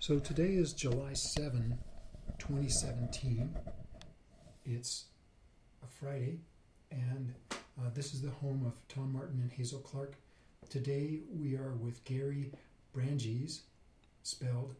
So today is July 7, 2017. It's a Friday, and this is the home of Tom Martin and Hazel Clark. Today we are with Gary Branges, spelled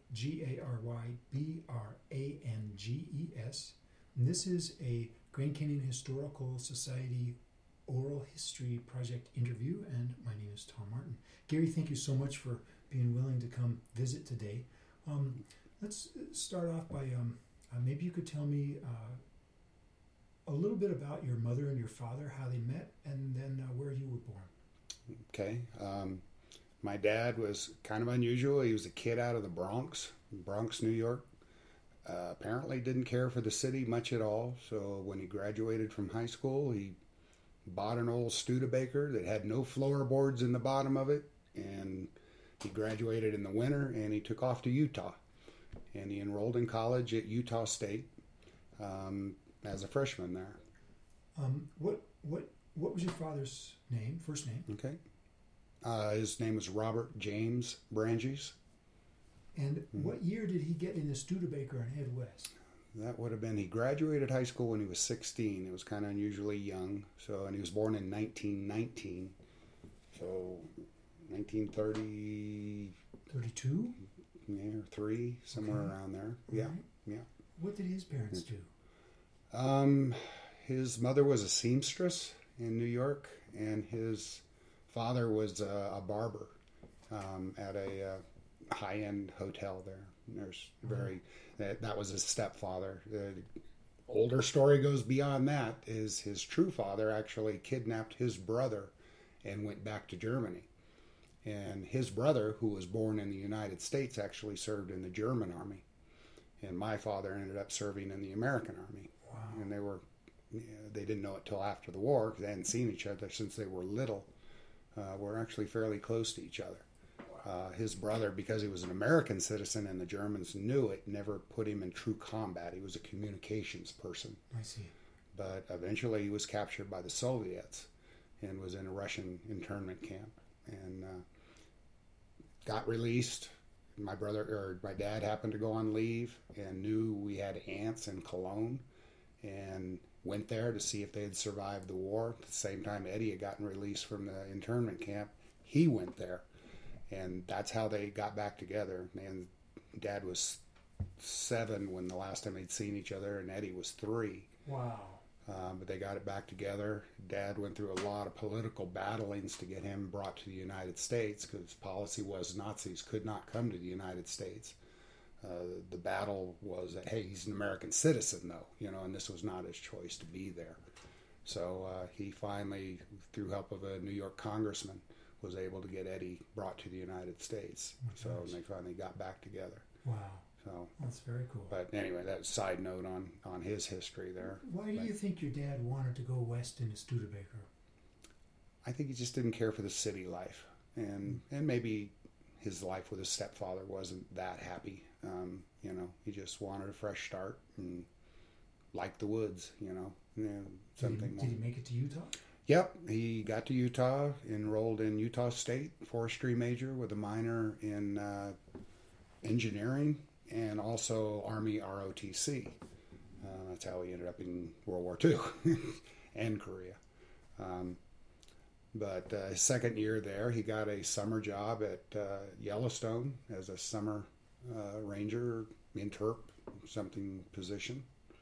Garbranges. And this is a Grand Canyon Historical Society oral history project interview, and my name is Tom Martin. Gary, thank you so much for being willing to come visit today. Let's start off by maybe you could tell me a little bit about your mother and your father, how they met, and then where you were born. Okay. My dad was kind of unusual. He was a kid out of the Bronx, New York. Apparently didn't care for the city much at all. So when he graduated from high school, he bought an old Studebaker that had no floorboards in the bottom of it, and he graduated in the winter, and he took off to Utah, and he enrolled in college at Utah State as a freshman there. What was your father's name? First name? Okay, his name was Robert James Branges. And what year did he get in the Studebaker and head west? That would have been, he graduated high school when he was 16. It was kind of unusually young. So, and he was born in 1919. So 1930, 32, yeah, or 3, somewhere around there. Yeah, right. Yeah. What did his parents do? His mother was a seamstress in New York, and his father was a barber at a high-end hotel there. There's that was his stepfather. The older story goes beyond that. Is his true father actually kidnapped his brother and went back to Germany. And his brother, who was born in the United States, actually served in the German army. And my father ended up serving in the American army. Wow. And they didn't know it till after the war, because they hadn't seen each other since they were little. We're actually fairly close to each other. His brother, because he was an American citizen and the Germans knew it, never put him in true combat. He was a communications person. I see. But eventually he was captured by the Soviets and was in a Russian internment camp and got released. My dad happened to go on leave and knew we had aunts in Cologne and went there to see if they had survived the war. At the same time Eddie had gotten released from the internment camp, he went there. And that's how they got back together. And Dad was 7 when the last time they'd seen each other, and Eddie was 3. Wow. But they got it back together. Dad went through a lot of political battlings to get him brought to the United States, because his policy was Nazis could not come to the United States. The battle was that, hey, he's an American citizen, though, and this was not his choice to be there. So he finally, through help of a New York congressman, was able to get Eddie brought to the United States. So they finally got back together. Wow. So that's very cool. But anyway, that's a side note on his history there. Why do you think your dad wanted to go west in a Studebaker? I think he just didn't care for the city life. And maybe his life with his stepfather wasn't that happy. He just wanted a fresh start and liked the woods, something. Did he make it to Utah? Yep, he got to Utah, enrolled in Utah State, forestry major with a minor in engineering and also Army ROTC. That's how he ended up in World War II and Korea. But his second year there, he got a summer job at Yellowstone as a summer ranger, interp, something position.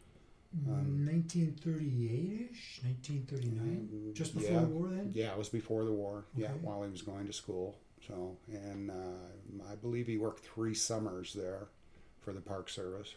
1938-ish, 1939, just before the war then? Yeah, it was before the war. Okay. Yeah, while he was going to school. So, and I believe he worked 3 summers there for the Park Service.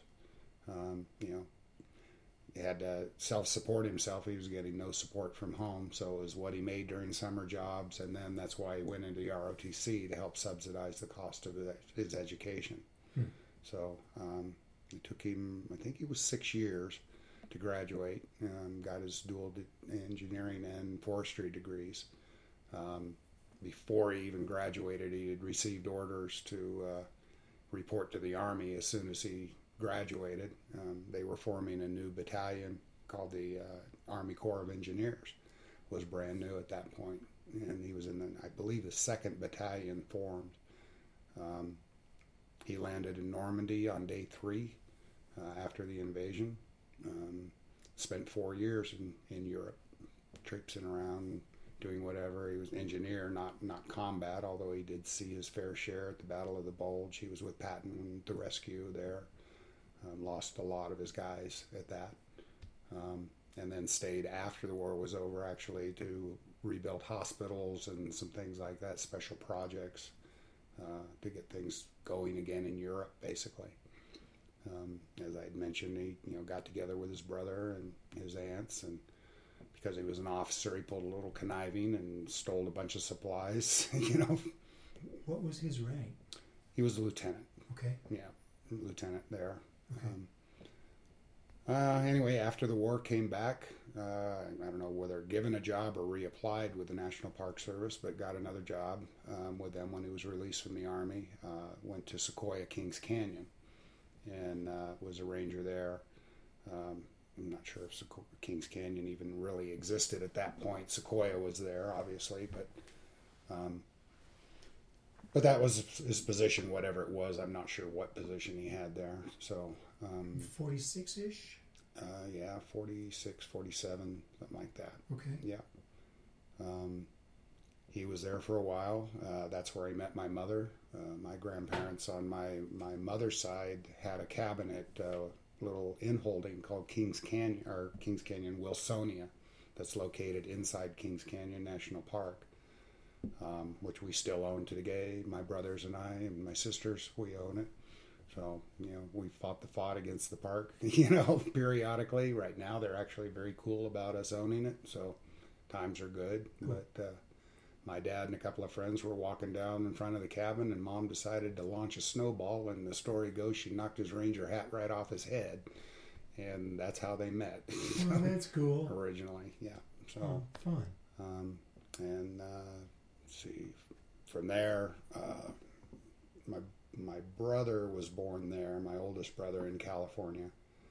He had to self-support himself. He was getting no support from home, so it was what he made during summer jobs, and then that's why he went into the ROTC to help subsidize the cost of his education. So it took him, I think it was 6 years to graduate. Got his dual engineering and forestry degrees. Before he even graduated, he had received orders to report to the Army as soon as he graduated. They were forming a new battalion called the Army Corps of Engineers. Was brand new at that point, and he was in I believe the 2nd Battalion formed. He landed in Normandy on day 3 after the invasion. Spent 4 years in Europe, traipsing around, doing whatever. He was an engineer, not combat, although he did see his fair share at the Battle of the Bulge. He was with Patton and the rescue there. Lost a lot of his guys at that. And then stayed after the war was over, actually, to rebuild hospitals and some things like that, special projects to get things going again in Europe, basically. As I had mentioned, he got together with his brother and his aunts, and because he was an officer, he pulled a little conniving and stole a bunch of supplies. What was his rank? He was a lieutenant. Okay. Yeah, lieutenant there. Okay. Anyway, after the war came back, I don't know whether given a job or reapplied with the National Park Service, but got another job with them when he was released from the Army. Went to Sequoia Kings Canyon and was a ranger there. I'm not sure if Kings Canyon even really existed at that point. Sequoia was there, obviously, but that was his position, whatever it was. I'm not sure what position he had there. So 46-ish? Yeah, 46, 47, something like that. Okay. Yeah. He was there for a while. That's where he met my mother. My grandparents on my mother's side had a cabin at a little inn holding called Kings Canyon Wilsonia, that's located inside Kings Canyon National Park, which we still own today. My brothers and I and my sisters, we own it. So, we fought against the park, periodically. Right now, they're actually very cool about us owning it. So, times are good. Cool. But my dad and a couple of friends were walking down in front of the cabin, and Mom decided to launch a snowball. And the story goes, she knocked his ranger hat right off his head. And that's how they met. Well, that's cool. Originally, yeah. So, fun. Let's see. From there, my brother was born there, my oldest brother in California.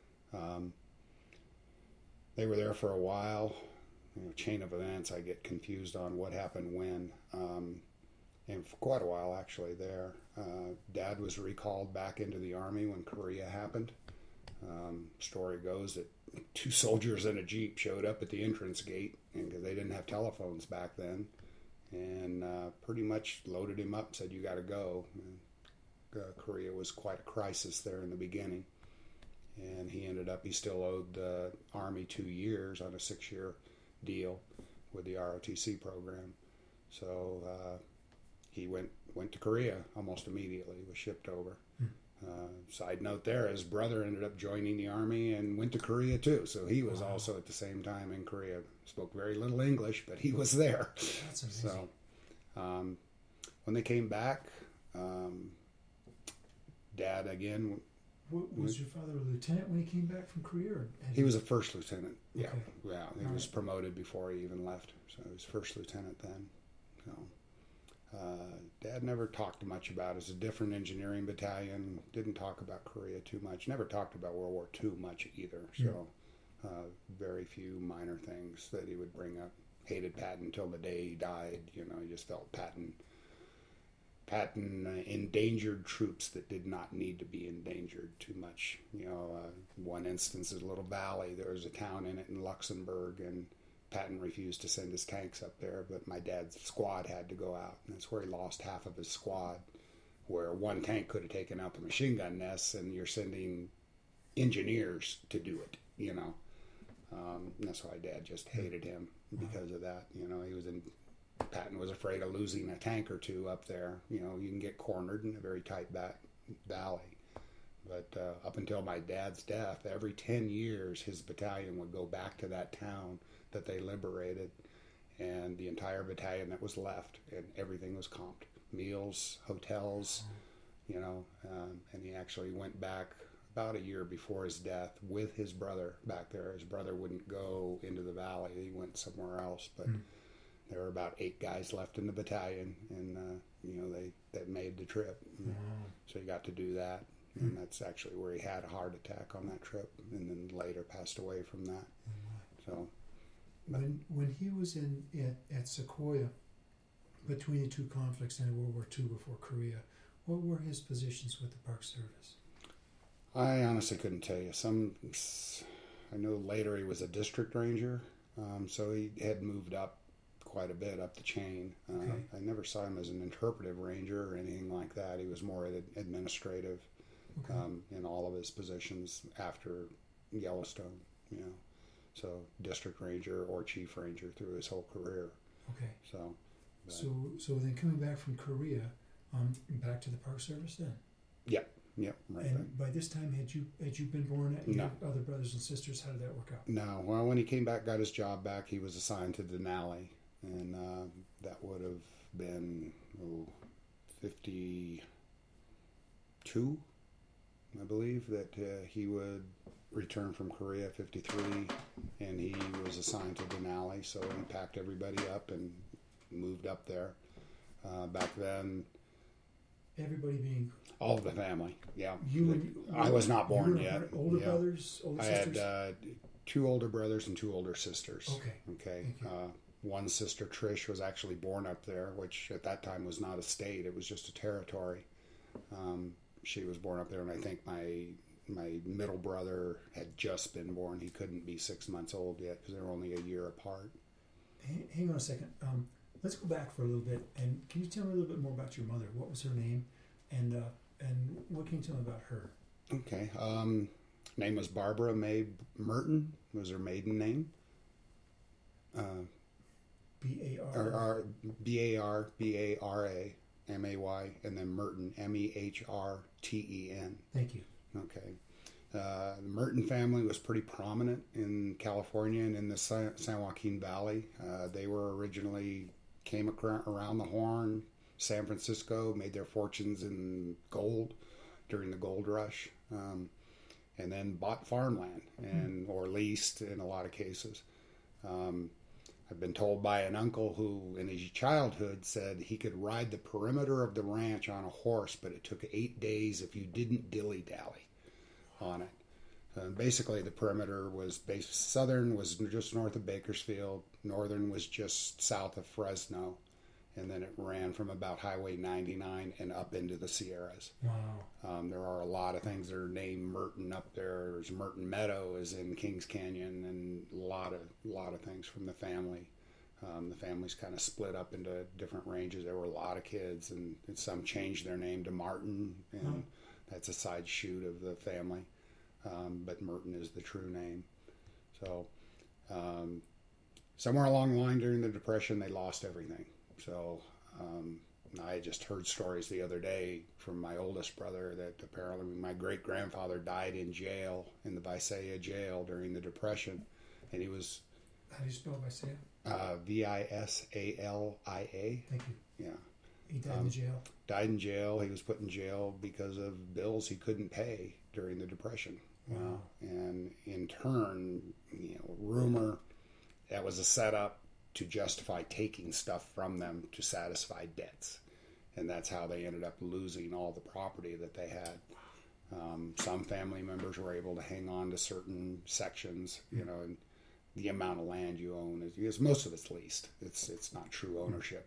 They were there for a while. Chain of events, I get confused on what happened when. And for quite a while, actually, there. Dad was recalled back into the Army when Korea happened. Story goes that 2 soldiers in a Jeep showed up at the entrance gate, because they didn't have telephones back then, and pretty much loaded him up, said, "You got to go." Korea was quite a crisis there in the beginning, and he still owed the Army 2 years on a 6-year deal with the ROTC program. So he went to Korea almost immediately, was shipped over. Side note there, his brother ended up joining the Army and went to Korea too, so he was also at the same time in Korea. Spoke very little English, but he was there. That's amazing. So when they came back, Dad again. Was your father a lieutenant when he came back from Korea? Or he was a first lieutenant. Yeah, okay. Yeah. He was promoted before he even left, so he was first lieutenant then. So Dad never talked much about it. It was a different engineering battalion. Didn't talk about Korea too much. Never talked about World War II much either. So very few minor things that he would bring up. Hated Patton until the day he died. He just felt Patton endangered troops that did not need to be endangered too much. One instance is a little valley. There was a town in it in Luxembourg, and Patton refused to send his tanks up there, but my dad's squad had to go out. And that's where he lost half of his squad, where one tank could have taken out the machine gun nests, and you're sending engineers to do it, And that's why Dad just hated him because of that. Patton was afraid of losing a tank or two up there. You can get cornered in a very tight valley. But up until my dad's death, every 10 years, his battalion would go back to that town that they liberated, and the entire battalion that was left, and everything was comped. Meals, hotels, and he actually went back about a year before his death with his brother back there. His brother wouldn't go into the valley. He went somewhere else, but there were about 8 guys left in the battalion, and they made the trip. So he got to do that, and that's actually where he had a heart attack on that trip, and then later passed away from that. So when he was at Sequoia, between the 2 conflicts and World War II before Korea, What were his positions with the Park Service? I honestly couldn't tell you. I know later he was a district ranger, so he had moved up quite a bit up the chain. Okay. I never saw him as an interpretive ranger or anything like that. He was more administrative Okay. in all of his positions after Yellowstone, So district ranger or chief ranger through his whole career. Okay. So then coming back from Korea, back to the Park Service then? Yep, right. And then. by this time, had you been born? No. Your other brothers and sisters? How did that work out? No, well, when he came back, got his job back, he was assigned to Denali, and that would have been 52, I believe, that he would return from Korea, 53, and he was assigned to Denali, so he packed everybody up and moved up there. Back then, everybody being all of the family, yeah. You I was not born yet. Older brothers, older sisters? I had 2 older brothers and 2 older sisters. Okay. One sister, Trish, was actually born up there, which at that time was not a state; it was just a territory. She was born up there, and I think my middle brother had just been born. He couldn't be 6 months old yet because they were only a year apart. Hang on a second. Let's go back for a little bit, and can you tell me a little bit more about your mother? What was her name, and what can you tell me about her? Okay. Name was Barbara May Merton. Was her maiden name. B-A-R. B-A-R-B-A-R-A M-A-Y, and then Merton, M-E-H-R-T-E-N. Thank you. Okay. The Merton family was pretty prominent in California and in the San Joaquin Valley. They were originally came around the Horn, San Francisco, made their fortunes in gold during the gold rush, and then bought farmland or leased in a lot of cases. I've been told by an uncle who, in his childhood, said he could ride the perimeter of the ranch on a horse, but it took 8 days if you didn't dilly-dally on it. Basically, the perimeter was southern was just north of Bakersfield, northern was just south of Fresno, and then it ran from about Highway 99 and up into the Sierras. Wow. There are a lot of things that are named Merton up there. There's Merton Meadow is in Kings Canyon, and a lot of things from the family. The family's kind of split up into different ranges. There were a lot of kids, and some changed their name to Martin, and that's a side shoot of the family. But Merton is the true name. So somewhere along the line during the Depression, they lost everything. So I just heard stories the other day from my oldest brother that apparently my great-grandfather died in jail, in the Visalia jail during the Depression. And he was... How do you spell Visalia? Visalia. Thank you. Yeah. He died in jail? Died in jail. He was put in jail because of bills he couldn't pay during the Depression. Wow. And in turn, rumor that was a setup to justify taking stuff from them to satisfy debts. And that's how they ended up losing all the property that they had. Some family members were able to hang on to certain sections, and the amount of land you own is because most of it's leased. It's not true ownership,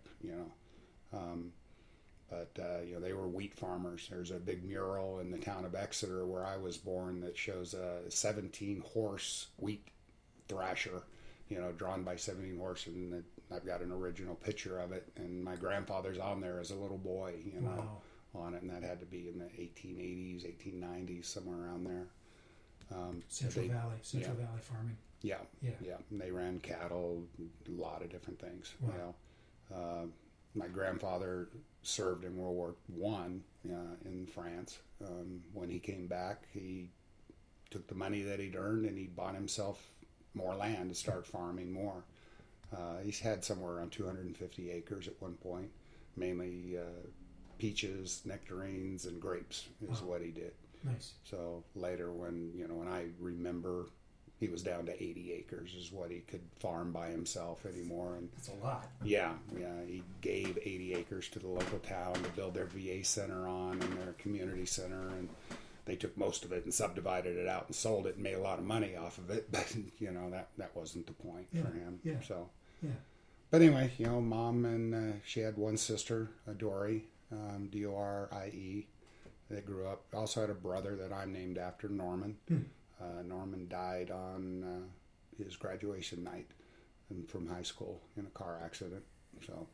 But they were wheat farmers. There's a big mural in the town of Exeter where I was born that shows a 17-horse wheat thrasher, drawn by 17 horses, and I've got an original picture of it. And my grandfather's on there as a little boy, Wow. on it, and that had to be in the 1880s, 1890s, somewhere around there. Central Valley farming. Yeah. And they ran cattle, a lot of different things. Wow. My grandfather served in World War I in France. When he came back, he took the money that he'd earned and he bought himself more land to start farming more. He's had somewhere around 250 acres at one point, mainly peaches, nectarines, and grapes is what he did. Nice. So later when I remember, he was down to 80 acres is what he could farm by himself anymore. And that's a lot. Yeah. He gave 80 acres to the local town to build their VA center on and their community center. And they took most of it and subdivided it out and sold it and made a lot of money off of it. But, that wasn't the point for him. Yeah. So, yeah. But anyway, Mom and she had one sister, Dory. Dorie. They grew up. Also had a brother that I'm named after, Norman. Norman died on his graduation night from high school in a car accident. So,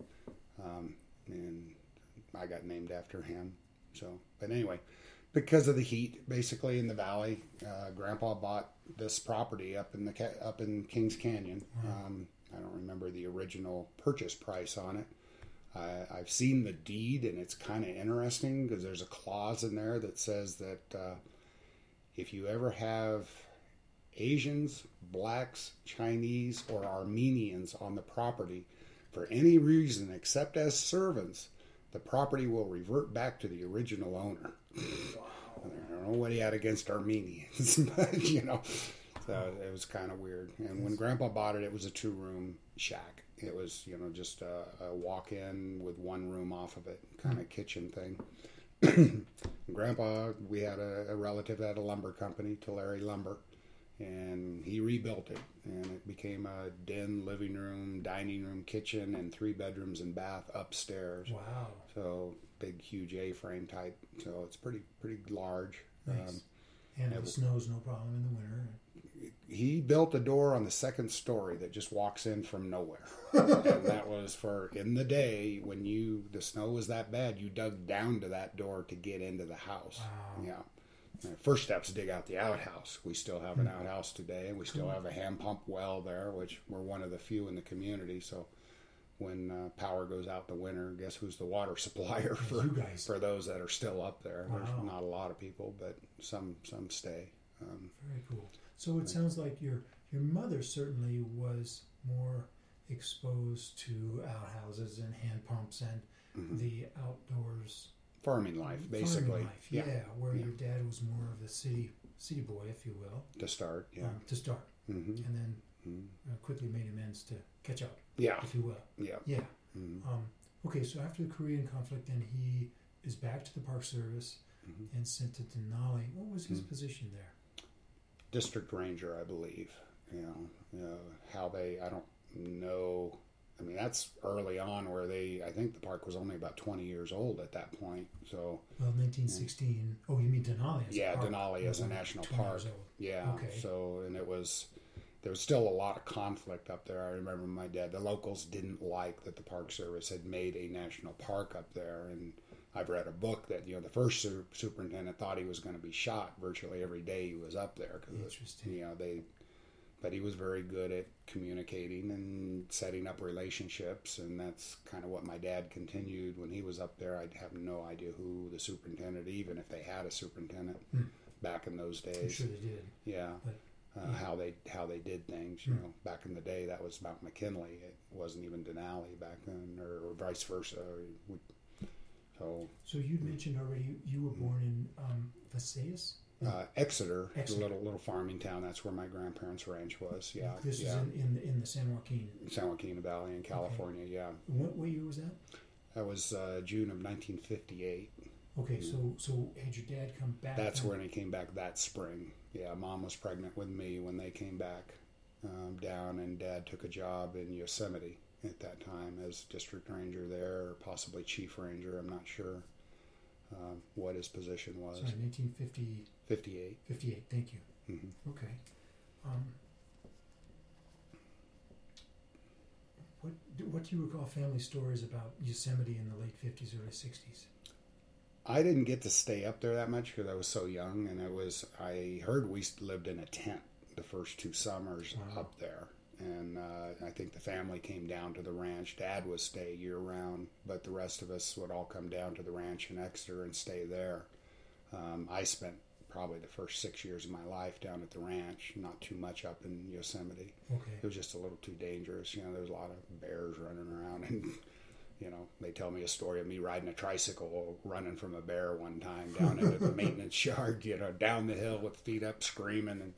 and I got named after him. So, but anyway, because of the heat, basically in the valley, Grandpa bought this property up in Kings Canyon. I don't remember the original purchase price on it. I've seen the deed, and it's kind of interesting because there's a clause in there that says that if you ever have Asians, blacks, Chinese, or Armenians on the property for any reason except as servants, the property will revert back to the original owner. Wow. I don't know what he had against Armenians, but so it was kind of weird. And when Grandpa bought it, it was a 2-room shack. It was, just a walk-in with one room off of it, kind of kitchen thing. Grandpa, we had a relative that had a lumber company, Tulare Lumber, and he rebuilt it, and it became a den, living room, dining room, kitchen, and 3 bedrooms and bath upstairs. Wow! So big, huge A-frame type. So it's pretty large. Nice. And if it snows, no problem in the winter. He built a door on the 2nd story that just walks in from nowhere. And that was for in the day when the snow was that bad, you dug down to that door to get into the house. Wow. Yeah. First step's to dig out the outhouse. We still have an outhouse today, and we still have a hand pump well there, which we're one of the few in the community. So when power goes out in the winter, guess who's the water supplier for those that are still up there? Wow. There's not a lot of people, but some stay. Very cool. So it sounds like your mother certainly was more exposed to outhouses and hand pumps and the outdoors farming life, basically. Farming life, where your dad was more of the city boy, if you will. To start. And then quickly made amends to catch up. Yeah. If you will. Yeah. Okay, so after the Korean conflict, then he is back to the Park Service and sent to Denali. What was his position there? District Ranger, I believe. How I don't know. I mean, that's early on where I think the park was only about 20 years old at that point. So. Well, 1916. Oh, you mean Denali as a park? Denali as a national park. Yeah. Okay. So, and there was still a lot of conflict up there. I remember my dad, the locals didn't like that the Park Service had made a national park up there. And I've read a book that, the first superintendent thought he was going to be shot virtually every day he was up there. Interesting. But he was very good at communicating and setting up relationships, and that's kind of what my dad continued when he was up there. I have no idea who the superintendent, even if they had a superintendent back in those days. I'm sure they did. Yeah. How they did things. Back in the day, that was Mount McKinley. It wasn't even Denali back then, or vice versa. So you mentioned already you were born in Visayas? Exeter, a little farming town. That's where my grandparents' ranch was. Yeah, this is in the San Joaquin Valley in California. Okay. Yeah. What year was that? That was June of 1958. Okay, so had your dad come back? That's when he came back that spring. Yeah, Mom was pregnant with me when they came back down, and Dad took a job in Yosemite at that time as district ranger there, or possibly chief ranger. I'm not sure what his position was. Sorry, 1950. 58. 58. Thank you. Okay. What do you recall family stories about Yosemite in the late 50s, early 60s? I didn't get to stay up there that much because I was so young, and I heard we lived in a tent the first 2 summers up there. And I think the family came down to the ranch. Dad would stay year-round, but the rest of us would all come down to the ranch in Exeter and stay there. I spent probably the first 6 years of my life down at the ranch, not too much up in Yosemite. Okay. It was just a little too dangerous. There was a lot of bears running around, and they tell me a story of me riding a tricycle, running from a bear one time down into the maintenance yard, down the hill with feet up, screaming, and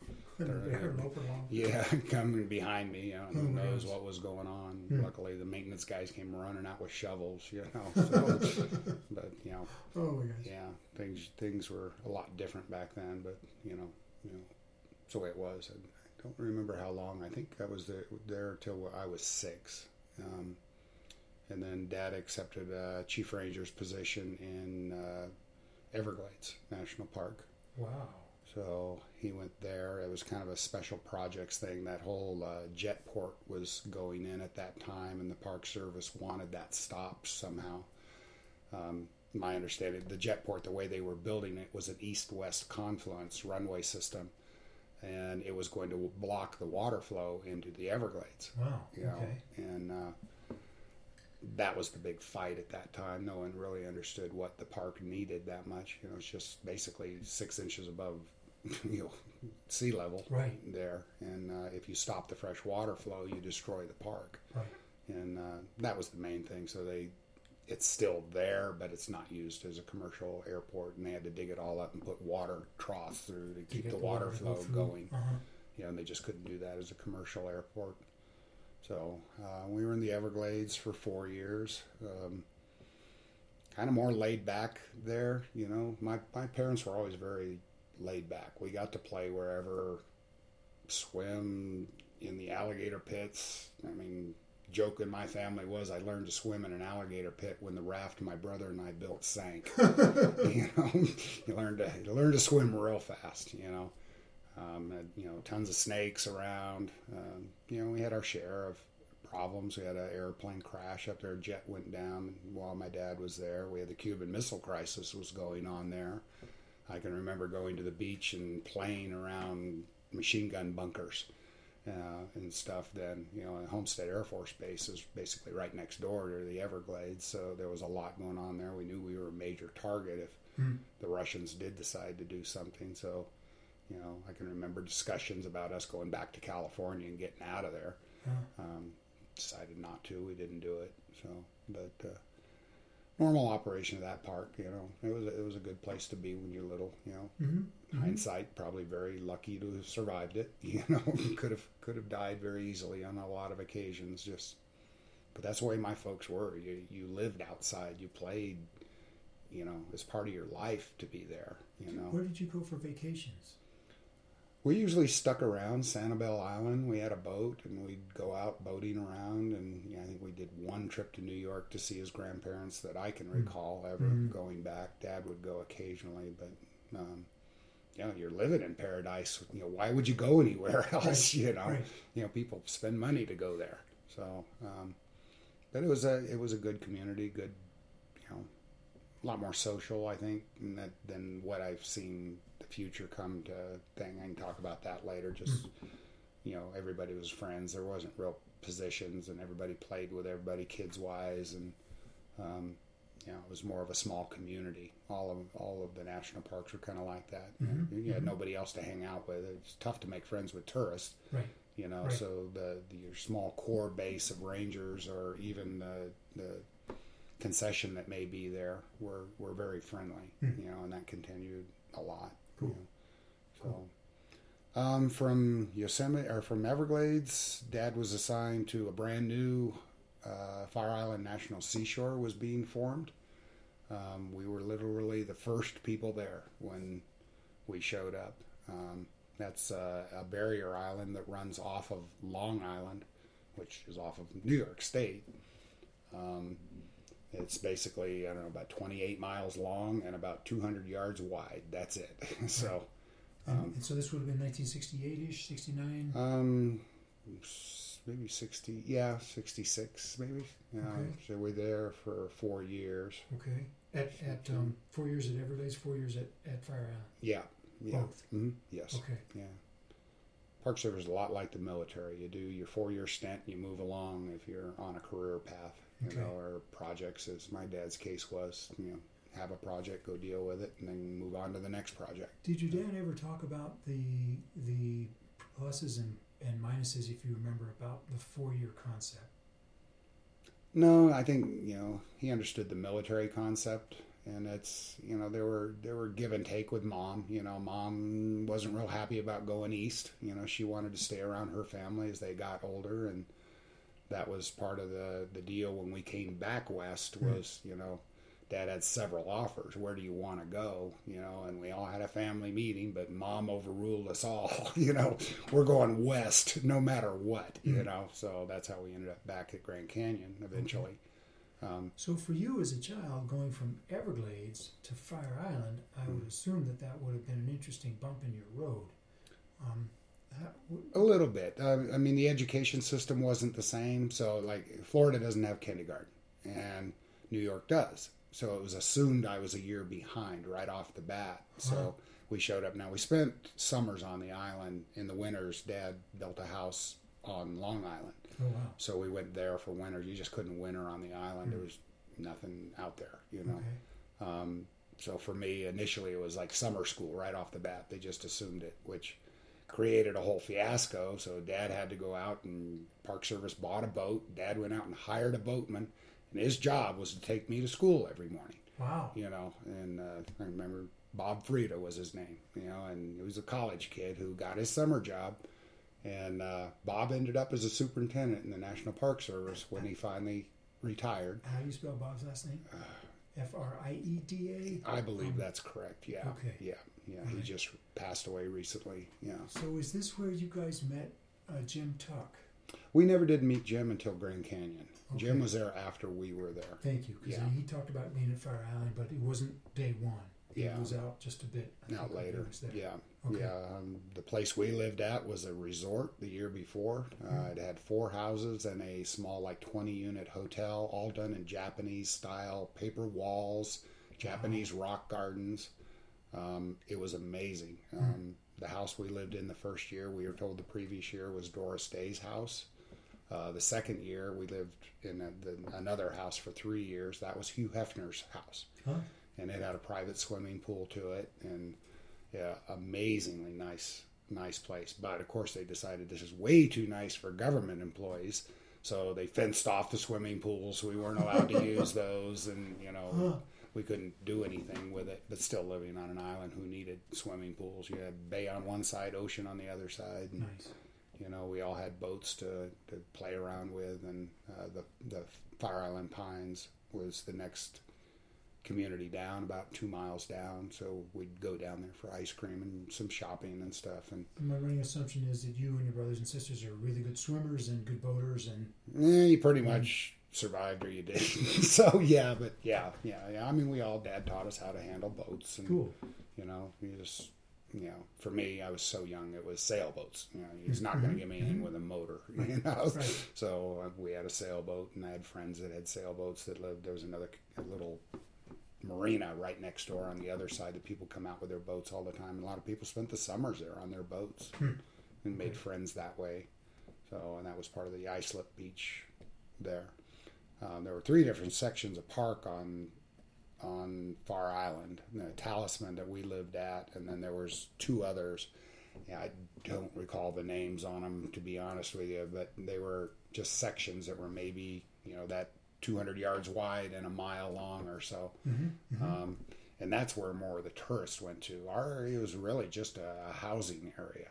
coming behind me. Who knows what was going on? Luckily, the maintenance guys came running out with shovels. So, but oh my gosh. Yeah, things were a lot different back then. But it's the way it was. I don't remember how long. I think I was there till I was 6. And then Dad accepted a chief ranger's position in Everglades National Park. Wow. So he went there. It was kind of a special projects thing. That whole jet port was going in at that time, and the Park Service wanted that stopped somehow. My understanding, the jet port, the way they were building it, was an east-west confluence runway system, and it was going to block the water flow into the Everglades. Wow. You know? Okay. And that was the big fight at that time. No one really understood what the park needed that much. You know, it's just basically 6 inches above, sea level there. And if you stop the fresh water flow, you destroy the park. Right. And that was the main thing. So it's still there, but it's not used as a commercial airport. And they had to dig it all up and put water troughs through to keep the water flow going. Uh-huh. And they just couldn't do that as a commercial airport. So we were in the Everglades for 4 years. Kind of more laid back there, My parents were always very laid back. We got to play wherever, swim in the alligator pits. I mean, joke in my family was I learned to swim in an alligator pit when the raft my brother and I built sank. You learn to swim real fast. Tons of snakes around. We had our share of problems. We had an airplane crash up there. A jet went down while my dad was there. We had the Cuban Missile Crisis was going on there. I can remember going to the beach and playing around machine gun bunkers and stuff then. Homestead Air Force Base is basically right next door to the Everglades, so there was a lot going on there. We knew we were a major target if the Russians did decide to do something. So I can remember discussions about us going back to California and getting out of there. Decided not to. We didn't do it. So, but normal operation of that park. It was a good place to be when you're little. Hindsight, probably very lucky to have survived it. Could have died very easily on a lot of occasions. But that's the way my folks were. You lived outside. You played. As part of your life to be there. Where did you go for vacations? We usually stuck around Sanibel Island. We had a boat, and we'd go out boating around. And I think we did one trip to New York to see his grandparents that I can recall ever going back. Dad would go occasionally, but you're living in paradise. Why would you go anywhere else? Right. People spend money to go there. So, but it was a good community, good, a lot more social, I think, than what I've seen the future come to thing. I can talk about that later. Just, everybody was friends. There wasn't real positions, and everybody played with everybody kids-wise, and, it was more of a small community. All of the national parks were kind of like that. You had nobody else to hang out with. It's tough to make friends with tourists. Right. Right. So your small core base of rangers, or even the concession that may be there, were very friendly, and that continued a lot. Cool. So, from Yosemite or from Everglades, Dad was assigned to a brand new Fire Island National Seashore was being formed. We were literally the first people there when we showed up. That's a barrier island that runs off of Long Island, which is off of New York State. It's basically, about 28 miles long and about 200 yards wide. That's it. So, and so this would have been 1968-ish, 69? Maybe 66, maybe. Okay. So we're there for 4 years. Okay. At 4 years at Everglades, 4 years at Fire Island? Yeah. Both? Mm-hmm. Yes. Okay. Yeah. Park Service is a lot like the military. You do your 4-year stint, you move along if you're on a career path, or projects, as my dad's case was. Have a project, go deal with it, and then move on to the next project. Did your dad ever talk about the pluses and minuses, if you remember, about the 4-year concept? No, I think he understood the military concept. And it's, there were give and take with Mom. Mom wasn't real happy about going east. She wanted to stay around her family as they got older. And that was part of the deal when we came back west was, Dad had several offers. Where do you want to go? And we all had a family meeting, but Mom overruled us all. We're going west no matter what, So that's how we ended up back at Grand Canyon eventually. So for you as a child, going from Everglades to Fire Island, I would assume that would have been an interesting bump in your road. A little bit. I mean, the education system wasn't the same. So, like, Florida doesn't have kindergarten, and New York does. So it was assumed I was a year behind right off the bat. So we showed up. Now, we spent summers on the island. In the winters, Dad built a house on Long Island. Oh, wow. So we went there for winter. You just couldn't winter on the island. There was nothing out there, you know. Okay. So for me, initially, it was like summer school right off the bat. They just assumed it, which created a whole fiasco. So Dad had to go out, and Park Service bought a boat. Dad went out and hired a boatman, and his job was to take me to school every morning. Wow. You know, and I remember Bob Frieda was his name, you know, and he was a college kid who got his summer job. And Bob ended up as a superintendent in the National Park Service when he finally retired. How do you spell Bob's last name? Frieda? I believe that's correct. Yeah. Okay. Yeah. Right. He just passed away recently. Yeah. So is this where you guys met Jim Tuck? We never did meet Jim until Grand Canyon. Okay. Jim was there after we were there. Thank you. Because he talked about being at Fire Island, but it wasn't day one. He was out just a bit. Out later. Yeah. Okay. Yeah. The place we lived at was a resort the year before. It had 4 houses and a small, like 20-unit hotel, all done in Japanese style, paper walls, Japanese rock gardens. It was amazing. The house we lived in the first year, we were told the previous year was Doris Day's house. The second year, we lived in another house for 3 years. That was Hugh Hefner's house. Huh? And it had a private swimming pool to it, and amazingly nice place. But of course, they decided this is way too nice for government employees, so they fenced off the swimming pools. We weren't allowed to use those, and we couldn't do anything with it. But still, living on an island, who needed swimming pools? You had bay on one side, ocean on the other side. And, nice. we all had boats to play around with, and the Fire Island Pines was the next community down, about 2 miles down. So we'd go down there for ice cream and some shopping and stuff. And my running assumption is that you and your brothers and sisters are really good swimmers and good boaters, and you pretty much survived or you didn't. So yeah. I mean, Dad taught us how to handle boats, and cool. You just. For me, I was so young, it was sailboats. He's not going to get me in with a motor, Right. So we had a sailboat, and I had friends that had sailboats that lived. There was a little marina right next door on the other side that people come out with their boats all the time. And a lot of people spent the summers there on their boats and made friends that way. So, and that was part of the Islip Beach there. There were 3 different sections of park on Far Island, the Talisman that we lived at, and then there was 2 others. I don't recall the names on them, to be honest with you, but they were just sections that were maybe that 200 yards wide and a mile long or so. And that's where more of the tourists went to. Our area was really just a housing area.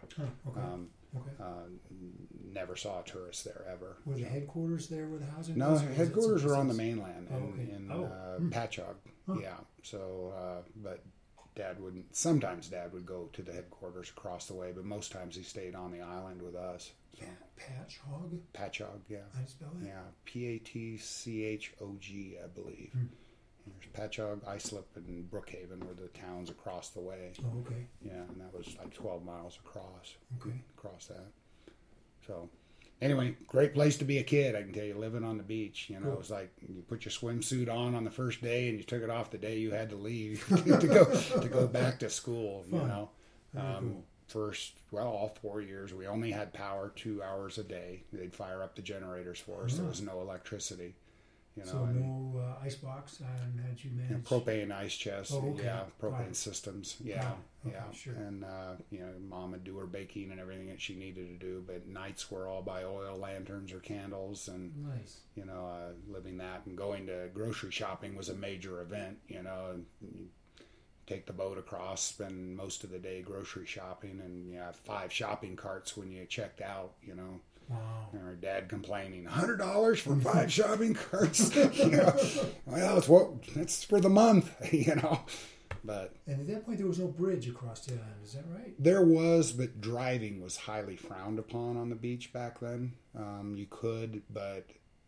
Never saw tourists there ever. Were the headquarters there where the housing No, was? headquarters were on the mainland in Oh. Patchogue. Huh. Yeah. So, but sometimes Dad would go to the headquarters across the way, but most times he stayed on the island with us. So. Patchogue? Patchogue, yeah. How do you spell that? Yeah, Patchog, I believe. There's Patchogue, Islip, and Brookhaven were the towns across the way. Oh, okay. Yeah, and that was like 12 miles across. Okay. Across that. So, anyway, great place to be a kid, I can tell you, living on the beach. It was like you put your swimsuit on the first day and you took it off the day you had to leave to go back to school, Fun. Cool. All 4 years, we only had power 2 hours a day. They'd fire up the generators for us. There was no electricity. So no icebox, had you managed? Propane ice chest, propane systems, Okay, sure. And Mom would do her baking and everything that she needed to do, but nights were all by oil lanterns or candles, and nice. Living that and going to grocery shopping was a major event. You take the boat across, spend most of the day grocery shopping, and you have 5 shopping carts when you checked out. Wow. And our dad complaining, $100 for 5 shopping carts. Well, it's for the month, But and at that point, there was no bridge across the island. Is that right? There was, but driving was highly frowned upon on the beach back then. You could, but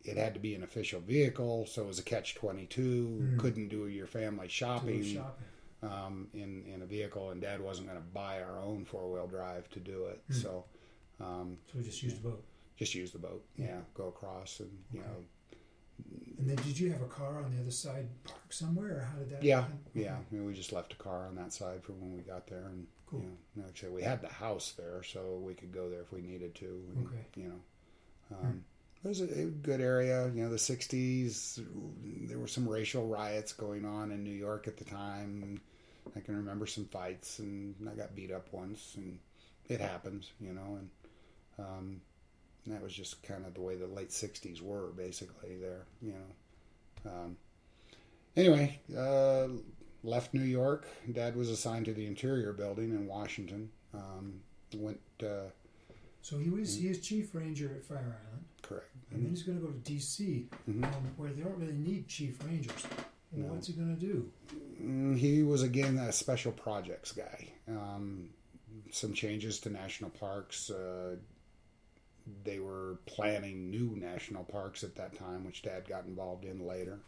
it had to be an official vehicle, so it was a catch-22. Couldn't do your family shopping. In a vehicle, and Dad wasn't going to buy our own 4-wheel drive to do it. So we just used the boat. Just use the boat, go across, and you know. And then, did you have a car on the other side parked somewhere, or how did that? happen? I mean, we just left a car on that side for when we got there, and cool. You know, actually, we had the house there, so we could go there if we needed to. And, you know, it was a good area. You know, the '60s. There were some racial riots going on in New York at the time. I can remember some fights, and I got beat up once, and it happens, you know, and that was just kind of the way the late '60s were, basically, there, you know. Anyway, left New York. Dad was assigned to the Interior Building in Washington. Went. So he is chief ranger at Fire Island. Correct. And then he's going to go to D.C., where they don't really need chief rangers. No. What's he going to do? He was, again, a special projects guy. Some changes to national parks. They were planning new national parks at that time, which Dad got involved in later.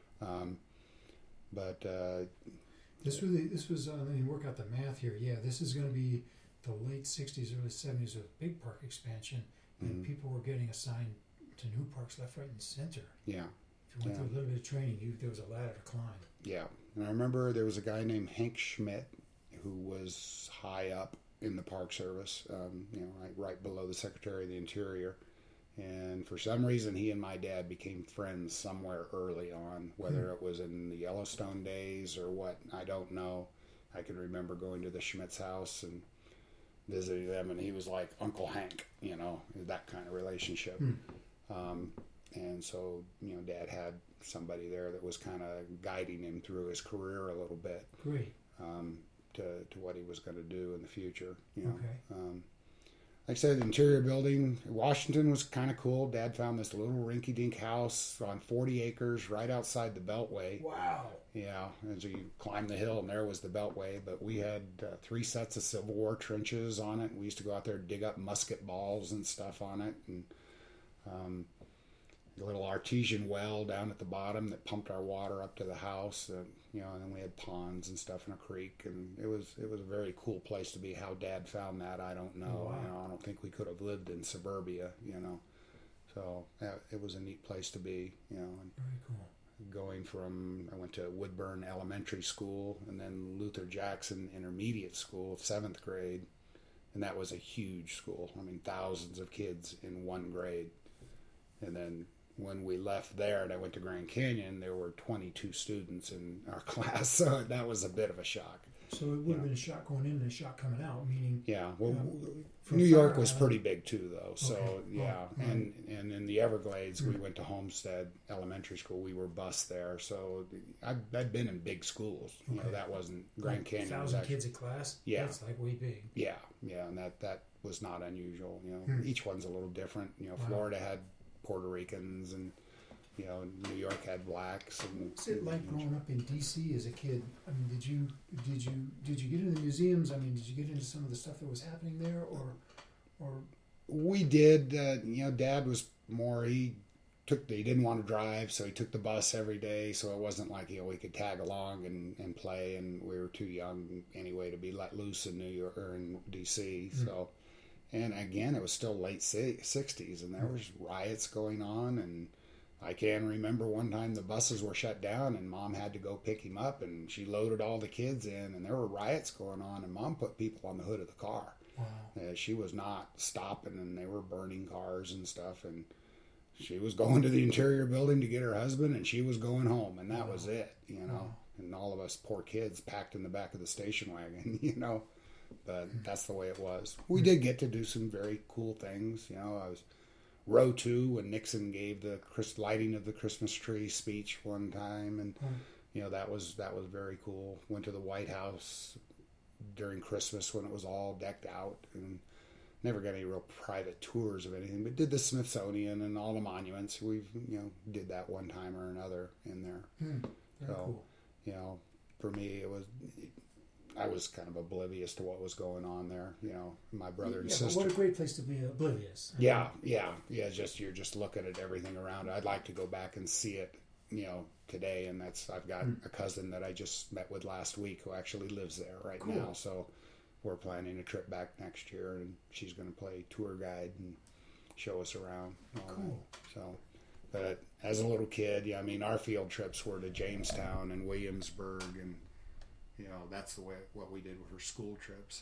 This was. Let me work out the math here. Yeah, this is going to be the late '60s, early '70s with big park expansion, and people were getting assigned to new parks left, right, and center. Yeah. If you went through a little bit of training, there was a ladder to climb. Yeah, and I remember there was a guy named Hank Schmidt who was high up in the Park Service, you know, right below the Secretary of the Interior. And for some reason, he and my dad became friends somewhere early on, whether it was in the Yellowstone days or what, I don't know. I can remember going to the Schmidt's house and visiting them, and he was like Uncle Hank, you know, that kind of relationship. And so, you know, Dad had somebody there that was kind of guiding him through his career a little bit. Great. To what he was going to do in the future, you know. Okay. Like I said, the Interior Building, Washington was kind of cool. Dad found this little rinky-dink house on 40 acres right outside the Beltway. Wow. Yeah, as you climb the hill, and there was the Beltway. But we had 3 sets of Civil War trenches on it. We used to go out there and dig up musket balls and stuff on it. And a little artesian well down at the bottom that pumped our water up to the house. You know, and then we had ponds and stuff in a creek, and it was a very cool place to be. How Dad found that, I don't know. Oh, wow. You know, I don't think we could have lived in suburbia, you know. So it was a neat place to be, you know. And very cool. I went to Woodburn Elementary School and then Luther Jackson Intermediate School, 7th grade, and that was a huge school. I mean, thousands of kids in one grade. And then when we left there and I went to Grand Canyon, there were 22 students in our class, so that was a bit of a shock. So it would have been a shock going in and a shock coming out, meaning... Yeah, well, New York was pretty big too, though, so yeah. Oh, and in the Everglades, we went to Homestead Elementary School. We were bused there, so I'd been in big schools. You know, that wasn't... Grand Canyon 1,000 kids a class? Yeah. That's like way big. Yeah, and that was not unusual, you know. Each one's a little different. You know, Florida had Puerto Ricans, and you know, New York had blacks. And what's it like growing up in D.C. as a kid? I mean, did you get into the museums? I mean, did you get into some of the stuff that was happening there, or? We did. You know, Dad was more. He didn't want to drive, so he took the bus every day. So it wasn't like, you know, we could tag along and play, and we were too young anyway to be let loose in New York or in D.C. So. And again, it was still late 60s, and there was riots going on. And I can remember one time the buses were shut down, and Mom had to go pick him up, and she loaded all the kids in, and there were riots going on, and Mom put people on the hood of the car. Wow. She was not stopping, and they were burning cars and stuff, and she was going to the Interior Building to get her husband, and she was going home, and that was it, you know. Wow. And all of us poor kids packed in the back of the station wagon, you know. But that's the way it was. We did get to do some very cool things. You know, I was row 2 when Nixon gave the lighting of the Christmas tree speech one time, and you know, that was very cool. Went to the White House during Christmas when it was all decked out, and never got any real private tours of anything, but did the Smithsonian and all the monuments. We've, you know, did that one time or another in there. Very cool. You know, for me, it was. I was kind of oblivious to what was going on there. My brother and Yeah, sister. but what a great place to be oblivious. Yeah. Just you're just looking at everything around. I'd like to go back and see it, today. And I've got a cousin that I just met with last week who actually lives there right Cool. now. So we're planning a trip back next year, and she's going to play tour guide and show us around. And all Cool. that. So, but as a little kid, our field trips were to Jamestown and Williamsburg, and that's what we did with our school trips.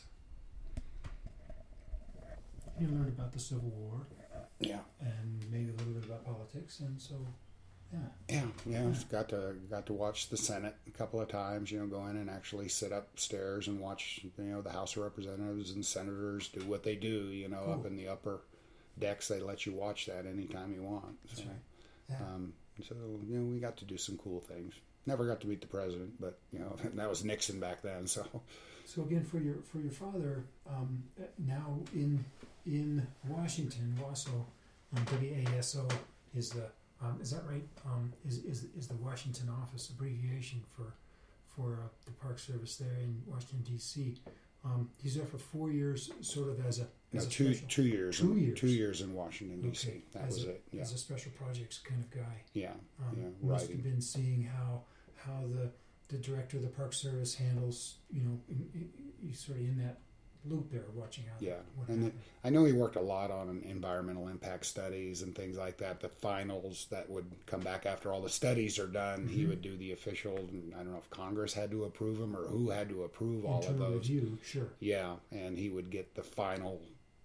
You learned about the Civil War. Yeah. And maybe a little bit about politics, and so, yeah. Yeah. Got to watch the Senate a couple of times. Go in and actually sit upstairs and watch. The House of Representatives and senators do what they do. Cool. Up in the upper decks, they let you watch that anytime you want. That's So, right. Yeah. So we got to do some cool things. Never got to meet the president, but that was Nixon back then. So again, for your father, now in Washington, WASO, WASO is the is that right? Is the Washington office abbreviation for the Park Service there in Washington D.C. He's there for 4 years, sort of as a two years. 2 years. 2 years in Washington D.C. Okay. That was it. Yeah. As a special projects kind of guy. Yeah. Must Right. have been seeing how the director of the Park Service handles, he's sort of in that loop there, watching out. Yeah, what and happened. I know he worked a lot on environmental impact studies and things like that. The finals that would come back after all the studies are done, he would do the official. And I don't know if Congress had to approve them or who had to approve all of Internal those. review, sure. Yeah, and he would get the final,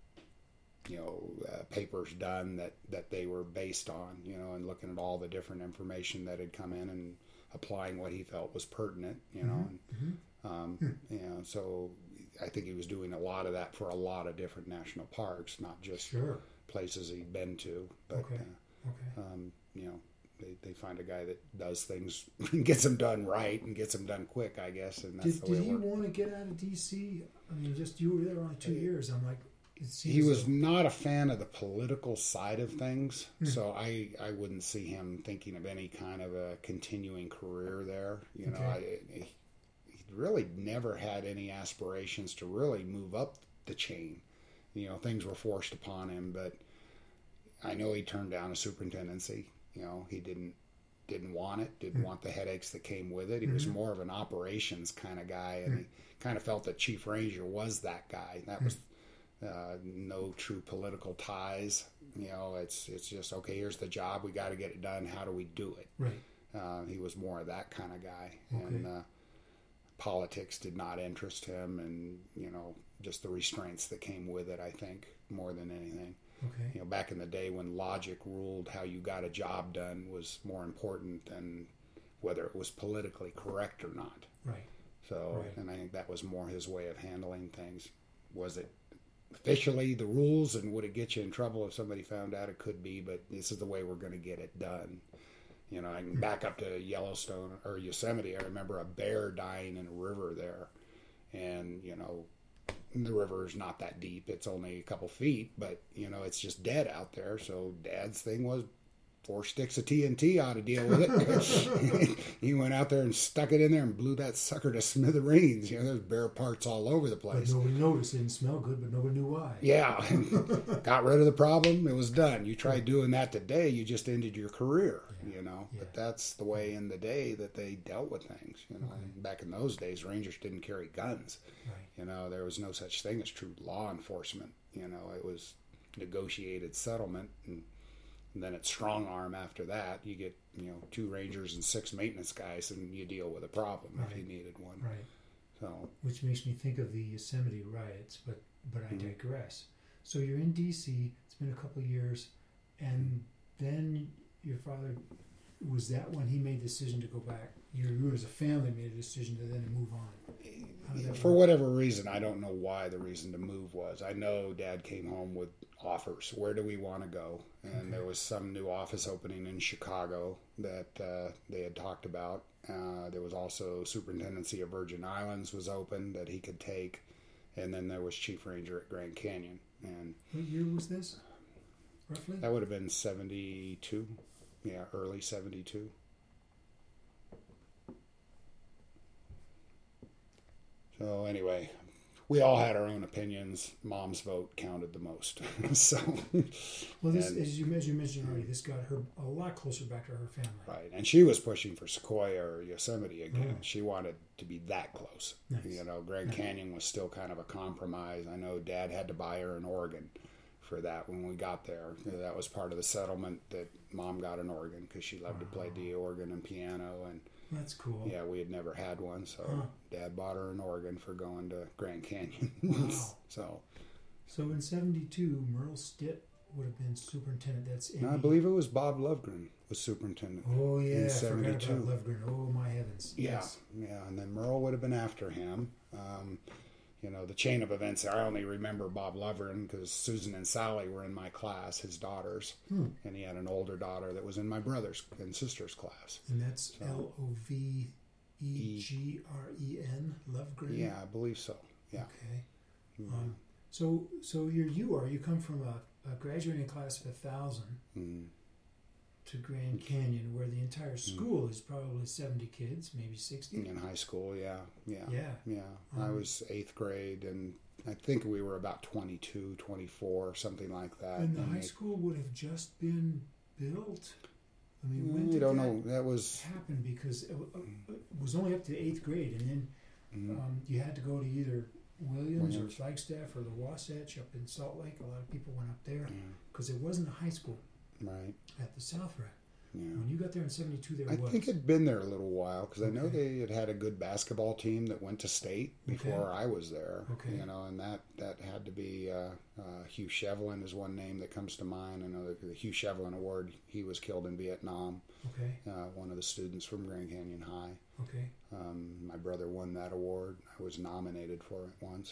papers done that they were based on, and looking at all the different information that had come in and applying what he felt was pertinent, so I think he was doing a lot of that for a lot of different national parks, not just Sure. places he'd been to. But, Okay. they find a guy that does things, gets them done right and gets them done quick, I guess, and that's the way Did it he works. want to get out of D.C.? I mean, just you were there only 2 years. I'm like, it seems He was not a fan of the political side of things, so I wouldn't see him thinking of any kind of a continuing career there. He really never had any aspirations to really move up the chain. Things were forced upon him, but I know he turned down a superintendency. He didn't want it, didn't want the headaches that came with it. He was more of an operations kind of guy, and he kind of felt that Chief Ranger was that guy. That was no true political ties. It's just, okay, here's the job, we got to get it done. How do we do it? right. He was more of that kind of guy, Okay. and politics did not interest him, and just the restraints that came with it, I think, more than anything. Okay. Back in the day when logic ruled how you got a job done was more important than whether it was politically correct or not. Right. So, Right. and I think that was more his way of handling things. Was it officially the rules, and would it get you in trouble if somebody found out? It could be, but this is the way we're going to get it done. I can back up to Yellowstone or Yosemite. I remember a bear dying in a river there, and the river is not that deep. It's only a couple feet, but it's just dead out there. So Dad's thing was 4 sticks of TNT ought to deal with it. He went out there and stuck it in there and blew that sucker to smithereens. There's bear parts all over the But place. nobody noticed. It didn't smell good, but nobody knew why. Yeah, got rid of the problem. It was done. You try doing that today, you just ended your career. Yeah. But that's the way in the day that they dealt with things. Okay. Back in those days, Rangers didn't carry guns. Right. There was no such thing as true law enforcement. It was negotiated settlement, and then it's strong arm after that. You get 2 Rangers and 6 maintenance guys, and you deal with a problem if you needed one. Right. So, Which makes me think of the Yosemite riots, but I digress. So you're in D.C. It's been a couple of years, and then your father, was that when he made the decision to go back? You as a family made a decision to then move on. How did that for work? whatever reason, I don't know why the reason to move was. I know Dad came home with offers. Where do we want to go? And there was some new office opening in Chicago that they had talked about. There was also Superintendency of Virgin Islands was open that he could take. And then there was Chief Ranger at Grand Canyon. And What year was this, roughly? that would have been 72. Yeah, early 72. So anyway, we all had our own opinions. Mom's vote counted the most. So, well, this, as you mentioned already, this got her a lot closer back to her family. Right, and she was pushing for Sequoia or Yosemite again. Oh. She wanted to be that close. Nice. You know, Grand Canyon was still kind of a compromise. I know Dad had to buy her an organ for that when we got there. That was part of the settlement that Mom got an organ because she loved to play the organ and piano, and that's cool. yeah, we had never had one, so Dad bought her an organ for going to Grand Canyon. Wow. So in '72, Merle Stitt would have been superintendent. That's no, I believe it was Bob Lovegren was superintendent. Oh yeah, in I 72. forgot about Lovegren. Oh my heavens. Yeah, Yes. yeah, and then Merle would have been after him. You know, the chain of events, I only remember Bob Lovegren because Susan and Sally were in my class, his daughters, and he had an older daughter that was in my brother's and sister's class. And that's Lovegren, Lovegren? Yeah, I believe so, yeah. Okay. So here you are. You come from a graduating class of 1,000 to Grand Canyon, where the entire school is probably 70 kids, maybe 60. In high school, yeah. Yeah. I was 8th grade, and I think we were about 22, 24, something like that. And the high school would have just been built. I mean, when you did don't that know. That was happen? Because it was only up to 8th grade, and then you had to go to either Williams or Flagstaff or the Wasatch up in Salt Lake. A lot of people went up there because there wasn't a high school right. at the South Rack. Yeah. When you got there in '72, there I was. think it'd been there a little while because I know they had a good basketball team that went to state before I was there. Okay. You know, and that had to be Hugh Shevlin is one name that comes to mind. I know the Hugh Shevlin Award. He was killed in Vietnam. Okay. One of the students from Grand Canyon High. Okay. My brother won that award. I was nominated for it once,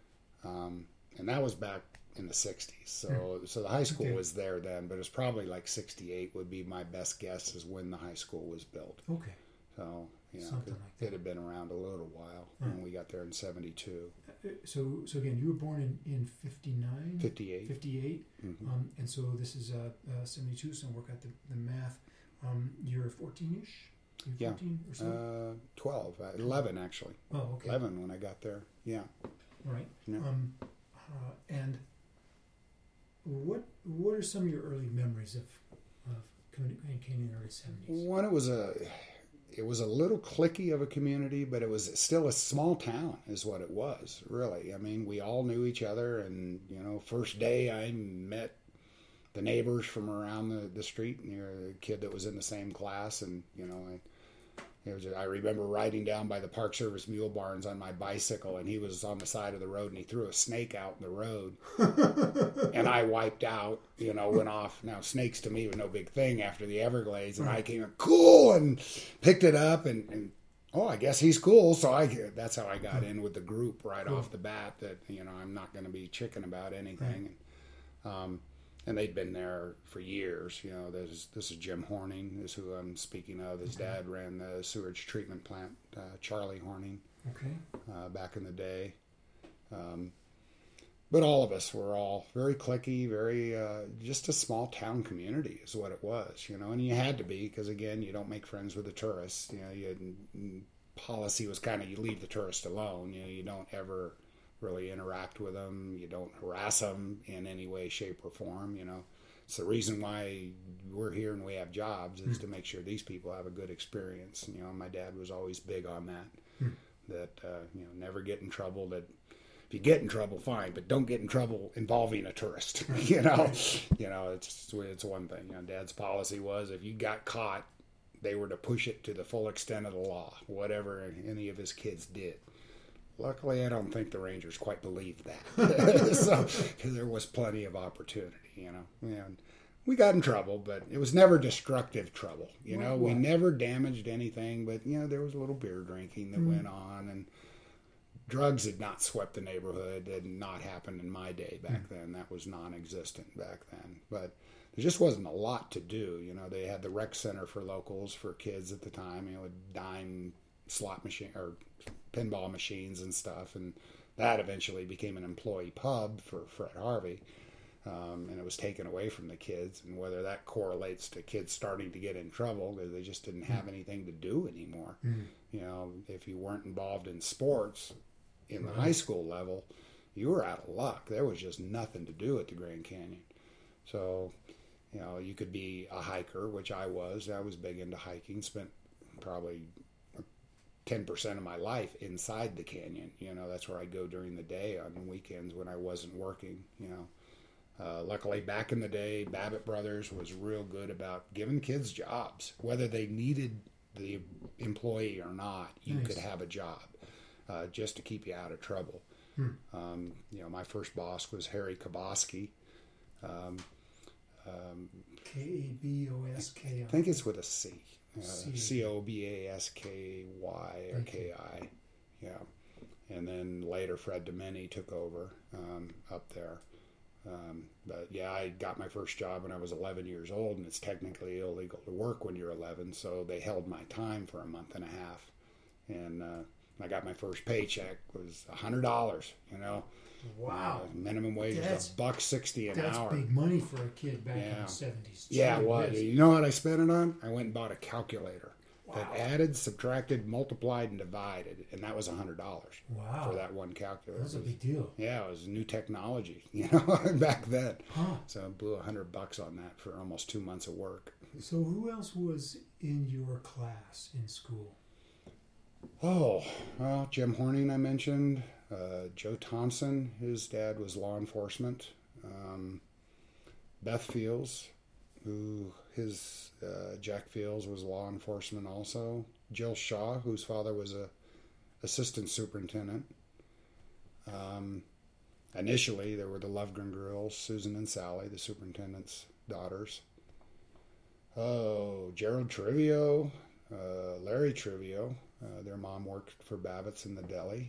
and that was back in the 60s. So the high school was there then, but it's probably like 68 would be my best guess is when the high school was built. Okay. So, you know, Something like that. it had been around a little while when we got there in 72. So again, you were born in 59? 58. 58. And so this is 72, so work out the math. You're 14-ish? You're 14 or so? 12. 11, actually. Oh, okay. 11 when I got there. Yeah. Right. Yeah. And what are some of your early memories of Grand Canyon in the early 70s? One, it was a little cliquey of a community, but it was still a small town is what it was, really. I mean, we all knew each other, and, you know, first day I met the neighbors from around the street, and the kid that was in the same class, and, you know, I remember riding down by the Park Service mule barns on my bicycle, and he was on the side of the road, and he threw a snake out in the road, and I wiped out, you know, went off. Now, snakes to me were no big thing after the Everglades, and I came in, cool, and picked it up, and oh, I guess he's cool, so that's how I got in with the group right off the bat, that, you know, I'm not going to be chicken about anything. And they'd been there for years. You know, this is Jim Horning, is who I'm speaking of. His dad ran the sewage treatment plant, Charlie Horning, back in the day. But all of us were all very cliquey, very just a small town community is what it was. You know, and you had to be because, again, you don't make friends with the tourists. You know, policy was kind of you leave the tourist alone. You know, you don't ever really interact with them. You don't harass them in any way, shape, or form. You know, it's the reason why we're here and we have jobs is to make sure these people have a good experience. You know, my dad was always big on that. That you know, never get in trouble. That if you get in trouble, fine, but don't get in trouble involving a tourist. You know, it's one thing. You know, Dad's policy was if you got caught, they were to push it to the full extent of the law, whatever any of his kids did. Luckily, I don't think the Rangers quite believed that. So, because there was plenty of opportunity, you know. And we got in trouble, but it was never destructive trouble. You know, we never damaged anything, but, you know, there was a little beer drinking that went on, and drugs had not swept the neighborhood. It had not happened in my day back then. That was non-existent back then. But there just wasn't a lot to do. You know, they had the rec center for locals, for kids at the time, you know, a dime slot machine or pinball machines and stuff, and that eventually became an employee pub for Fred Harvey, and it was taken away from the kids. And whether that correlates to kids starting to get in trouble because they just didn't have anything to do anymore. You know, if you weren't involved in sports, in the Right. high school level, you were out of luck. There was just nothing to do at the Grand Canyon. So, you could be a hiker, which I was. I was big into hiking. Spent probably 10% of my life inside the canyon. That's where I'd go during the day on weekends when I wasn't working. Luckily, back in the day, Babbitt Brothers was real good about giving kids jobs, whether they needed the employee or not. You Nice. could have a job, just to keep you out of trouble. My first boss was Harry Kaboski. Kaboski. I think it's with a C. C. Cobaski or Ki. Yeah. And then later Fred Domeni took over up there. But yeah, I got my first job when I was 11 years old, and it's technically illegal to work when you're 11, so they held my time for a month and a half. And I got my first paycheck was $100, Wow. Minimum wage was $1.60 an That's hour. big money for a kid back in the 70s. Yeah, Gee it was. whiz. You know what I spent it on? I went and bought a calculator that Wow. added, subtracted, multiplied, and divided, and that was $100 Wow. for that one calculator. That's a big deal. Yeah, it was new technology, back then. Huh. So I blew $100 on that for almost 2 months of work. So who else was in your class in school? Oh, well, Jim Horning I mentioned. Joe Thompson, his dad was law enforcement. Beth Fields, Jack Fields was law enforcement also. Jill Shaw, whose father was a assistant superintendent. Initially, there were the Lovegren girls, Susan and Sally, the superintendent's daughters. Oh, Gerald Trivio, Larry Trivio. Their mom worked for Babbitt's in the deli.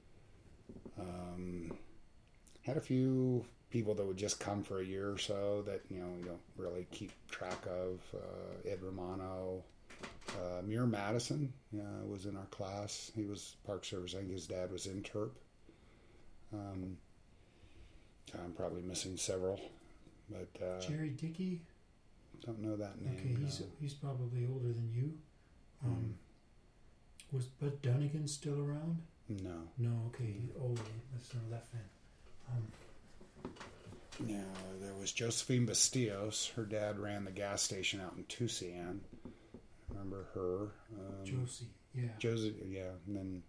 Had a few people that would just come for a year or so that you don't really keep track of. Ed Romano, Muir Madison was in our class. He was Park Service. I think his dad was in Terp. I'm probably missing several, but Jerry Dickey? don't know that name. Okay, he's probably older than you. Was Bud Dunnigan still around? No. No, okay, older. That's our left hand. Yeah, there was Josephine Bastillos. Her dad ran the gas station out in Tucson. Remember her? Josie, yeah. Josie, yeah. And then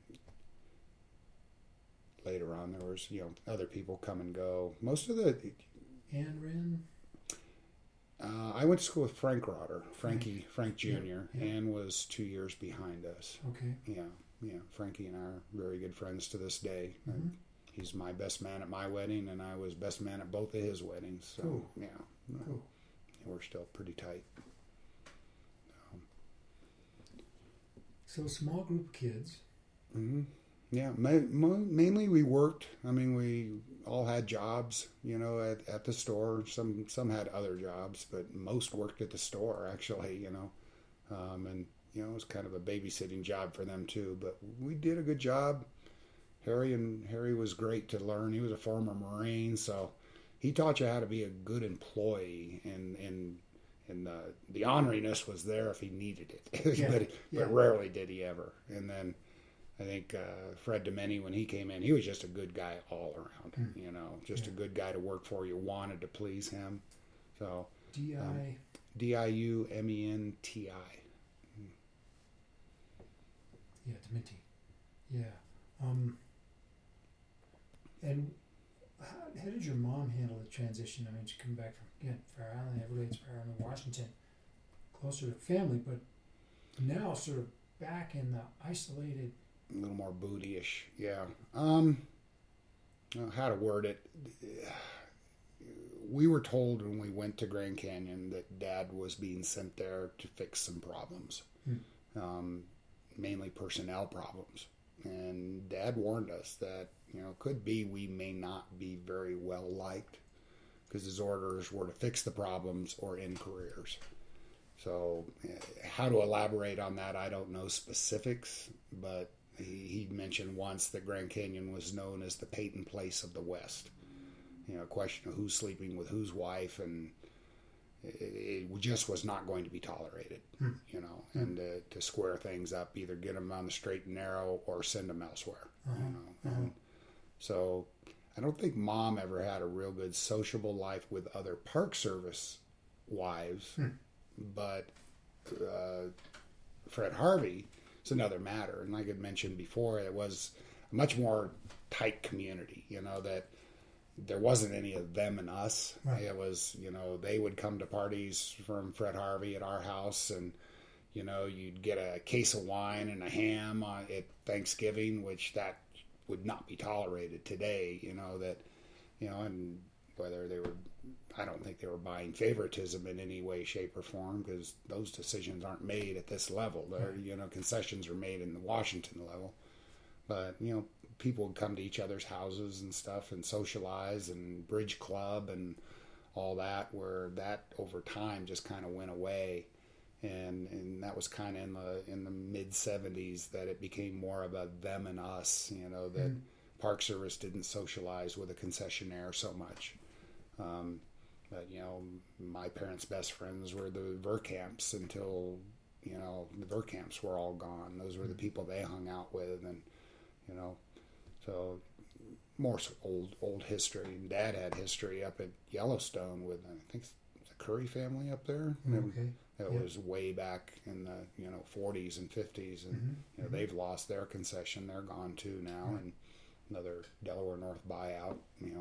later on, there was other people come and go. Most of the Ann Wren? I went to school with Frank Rotter, Frank Jr. Yeah. Ann was 2 years behind us. Okay. Yeah. Frankie and I are very good friends to this day. Mm-hmm. He's my best man at my wedding, and I was best man at both of his weddings. So, Cool. yeah. Cool. We're still pretty tight. So, small group of kids. Mm-hmm. Yeah, mainly we worked. I mean, we all had jobs, at the store. Some had other jobs, but most worked at the store, actually, and, it was kind of a babysitting job for them, too. But we did a good job. Harry was great to learn. He was a former Marine, so he taught you how to be a good employee, and the orneriness was there if he needed it, Yeah, but rarely did he ever. And then I think Fred Domeni, when he came in, he was just a good guy all around. A good guy to work for. You wanted to please him. So Diumenti. Yeah, Dementi. Yeah. And how did your mom handle the transition? I mean, she came back from Fair Island, Everglades, Fair Island, Washington, closer to family, but now sort of back in the isolated. A little more booty-ish, yeah. How to word it? We were told when we went to Grand Canyon that Dad was being sent there to fix some problems, mainly personnel problems. And Dad warned us that, could be we may not be very well liked because his orders were to fix the problems or end careers. So how to elaborate on that, I don't know specifics, but he mentioned once that Grand Canyon was known as the Peyton Place of the West. A question of who's sleeping with whose wife, and it just was not going to be tolerated, and to square things up, either get them on the straight and narrow or send them elsewhere. So I don't think Mom ever had a real good sociable life with other Park Service wives, but Fred Harvey is another matter. And like I mentioned before, it was a much more tight community, that there wasn't any of them and us. Right. It was, they would come to parties from Fred Harvey at our house, and you'd get a case of wine and a ham at Thanksgiving, which that would not be tolerated today, and whether they were, I don't think they were buying favoritism in any way, shape, or form, because those decisions aren't made at this level. They're, concessions are made in the Washington level. But, people would come to each other's houses and stuff and socialize and bridge club and all that, where that over time just kind of went away. And that was kind of in the mid 70s that it became more of a them and us, that Park Service didn't socialize with a concessionaire so much. But, my parents' best friends were the Verkamps until, the Verkamps were all gone. Those were the people they hung out with. And, so more old history. And Dad had history up at Yellowstone with, I think, the Curry family up there. Okay. It was way back in the 40s and 50s, and they've lost their concession. They're gone too now, and another Delaware North buyout.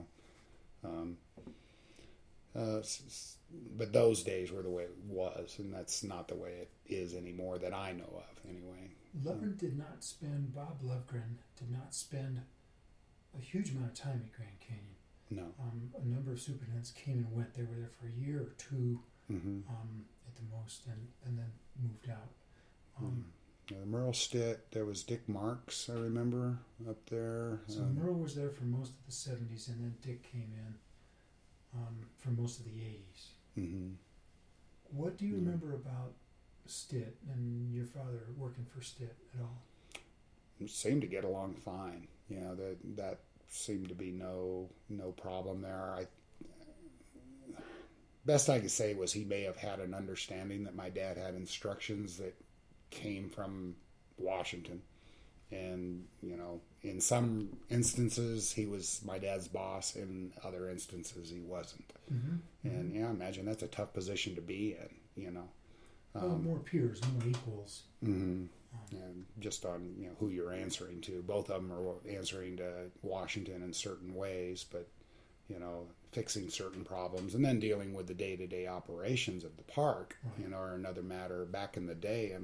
But those days were the way it was, and that's not the way it is anymore that I know of, anyway. Bob Lovegren did not spend a huge amount of time at Grand Canyon. No. A number of superintendents came and went. They were there for a year or two. At the most, and then moved out. Merle Stitt, there was Dick Marks, I remember, up there. So Merle was there for most of the 70s, and then Dick came in for most of the 80s. What do you remember about Stitt and your father working for Stitt at all? It seemed to get along fine. That seemed to be no problem there. Best I could say was he may have had an understanding that my dad had instructions that came from Washington. And, in some instances he was my dad's boss. In other instances he wasn't. And, I imagine that's a tough position to be in, more peers, more equals. And just on, who you're answering to. Both of them are answering to Washington in certain ways, but, fixing certain problems and then dealing with the day-to-day operations of the park, are another matter. Back in the day,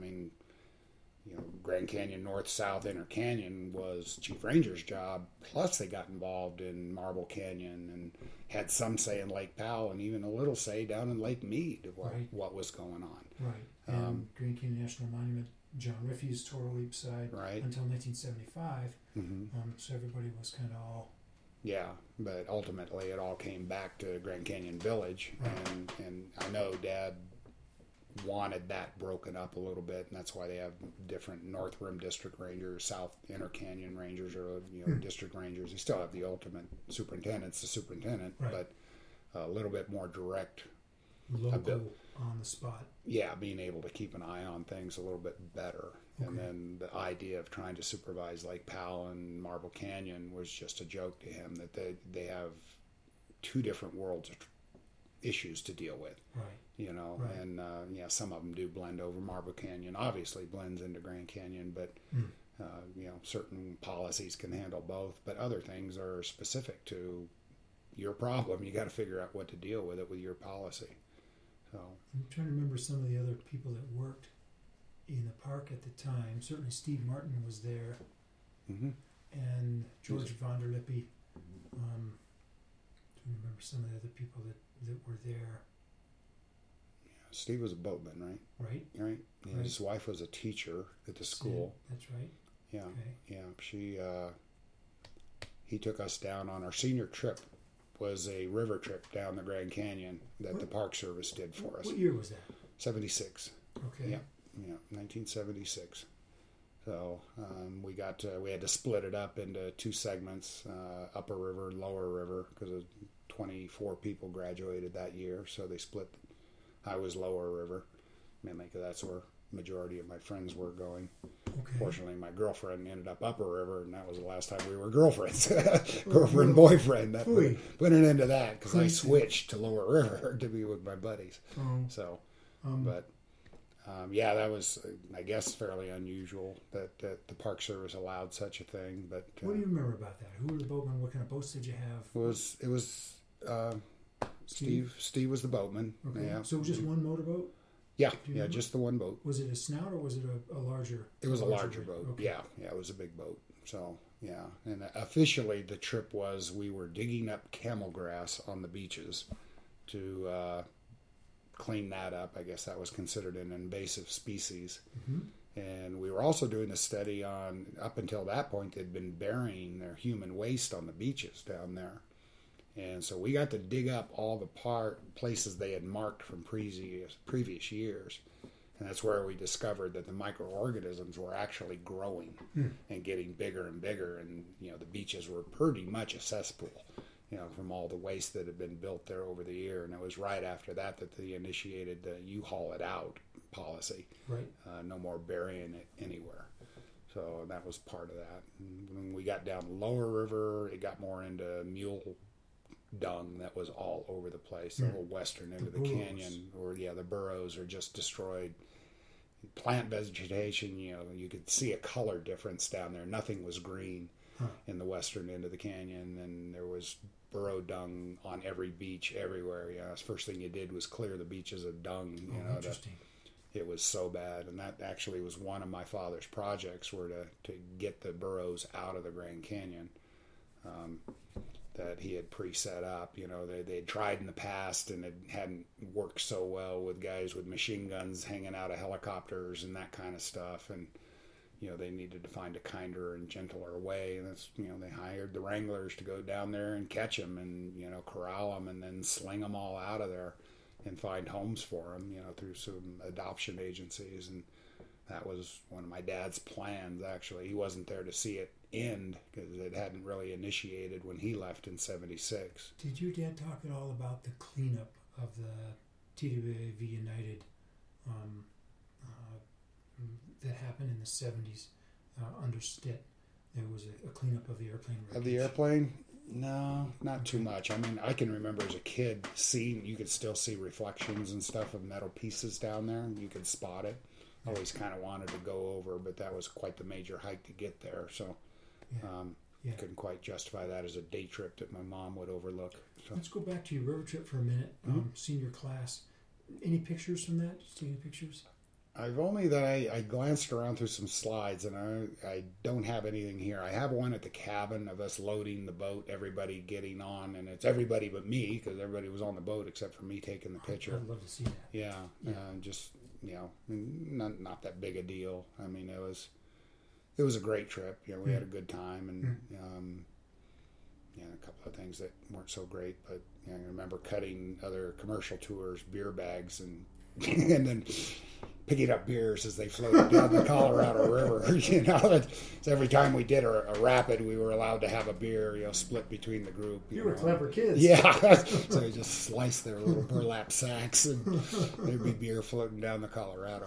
Grand Canyon North, South, Inner Canyon was Chief Ranger's job. Plus they got involved in Marble Canyon and had some say in Lake Powell and even a little say down in Lake Mead of what was going on. Right. And Grand Canyon National Monument, John Riffy's Toro Leap side until 1975. So everybody was kind of all... Yeah, but ultimately it all came back to Grand Canyon Village, and I know Dad wanted that broken up a little bit, and that's why they have different North Rim District Rangers, South Inner Canyon Rangers, or District Rangers. They still have the ultimate superintendent's the superintendent, but a little bit more direct, local, on the spot. Yeah, being able to keep an eye on things a little bit better. And then the idea of trying to supervise Lake Powell and Marble Canyon was just a joke to him, that they have two different worlds of issues to deal with. And some of them do blend over. Marble Canyon obviously blends into Grand Canyon, but certain policies can handle both, but other things are specific to your problem. You got to figure out what to deal with it with your policy. So I'm trying to remember some of the other people that worked in the park at the time. Certainly Steve Martin was there, and George Vonderlippe. I'm trying to remember some of the other people that were there. Steve was a boatman, right? Right. Yeah, his wife was a teacher at the school. That's right. Yeah. Okay. Yeah. He took us down on our senior trip. Was a river trip down the Grand Canyon that the Park Service did for us. What year was that? 76. Okay. Yeah, 1976. So we had to split it up into two segments, Upper River and Lower River, because 24 people graduated that year. So they split. I was Lower River, mainly because that's where majority of my friends were going. Okay. Fortunately, my girlfriend ended up River, and that was the last time we were girlfriends. Girlfriend, boyfriend. That put an end to that because I switched to Lower River to be with my buddies. So, but yeah, that was, I guess, fairly unusual that the Park Service allowed such a thing. But what do you remember about that? Who were the boatmen? What kind of boats did you have? It was Steve. Steve was the boatman. Okay. Yeah. So it was just one motorboat? Yeah, just the one boat. Was it a snout or was it a larger? It was a larger boat. Okay. Yeah, it was a big boat. So yeah, and officially the trip was we were digging up camel grass on the beaches to clean that up. I guess that was considered an invasive species. Mm-hmm. And we were also doing a study on, up until that point, they'd been burying their human waste on the beaches down there. And so we got to dig up all the places they had marked from previous years. And that's where we discovered that the microorganisms were actually growing and getting bigger and bigger. And, the beaches were pretty much a cesspool, from all the waste that had been built there over the year. And it was right after that they initiated the you haul it out policy. Right. No more burying it anywhere. So that was part of that. And when we got down Lower River, it got more into mule dung that was all over the place. The whole western end of the canyon, or the burrows are just destroyed. Plant vegetation, you could see a color difference down there. Nothing was green in the western end of the canyon, and there was burrow dung on every beach everywhere. The first thing you did was clear the beaches of dung. Interesting. It was so bad, and that actually was one of my father's projects, were to get the burrows out of the Grand Canyon. That he had pre-set up. They'd tried in the past, and it hadn't worked so well with guys with machine guns hanging out of helicopters and that kind of stuff. And, they needed to find a kinder and gentler way. And that's, they hired the wranglers to go down there and catch them and, corral them and then sling them all out of there and find homes for them, through some adoption agencies. And that was one of my dad's plans, actually. He wasn't there to see it end because it hadn't really initiated when he left in 76. Did your dad talk at all about the cleanup of the TWAV United that happened in the 70s under Stitt? There was a cleanup of the airplane wreckage. Of the airplane? No, not too much. I mean, I can remember as a kid you could still see reflections and stuff of metal pieces down there. You could spot it. Always kind of wanted to go over, but that was quite the major hike to get there. So couldn't quite justify that as a day trip that my mom would overlook. So. Let's go back to your river trip for a minute. Senior class. Any pictures from that? Just taking pictures? I've only that I glanced around through some slides, and I don't have anything here. I have one at the cabin of us loading the boat, everybody getting on, and it's everybody but me because everybody was on the boat except for me taking the picture. I'd love to see that. Yeah. Just not that big a deal. I mean, it was a great trip. We had a good time, and a couple of things that weren't so great. But I remember cutting other commercial tours beer bags and and then picking up beers as they floated down the Colorado River. So every time we did a rapid, we were allowed to have a beer, split between the group. You were clever kids. Yeah. So we just sliced their little burlap sacks, and there'd be beer floating down the Colorado.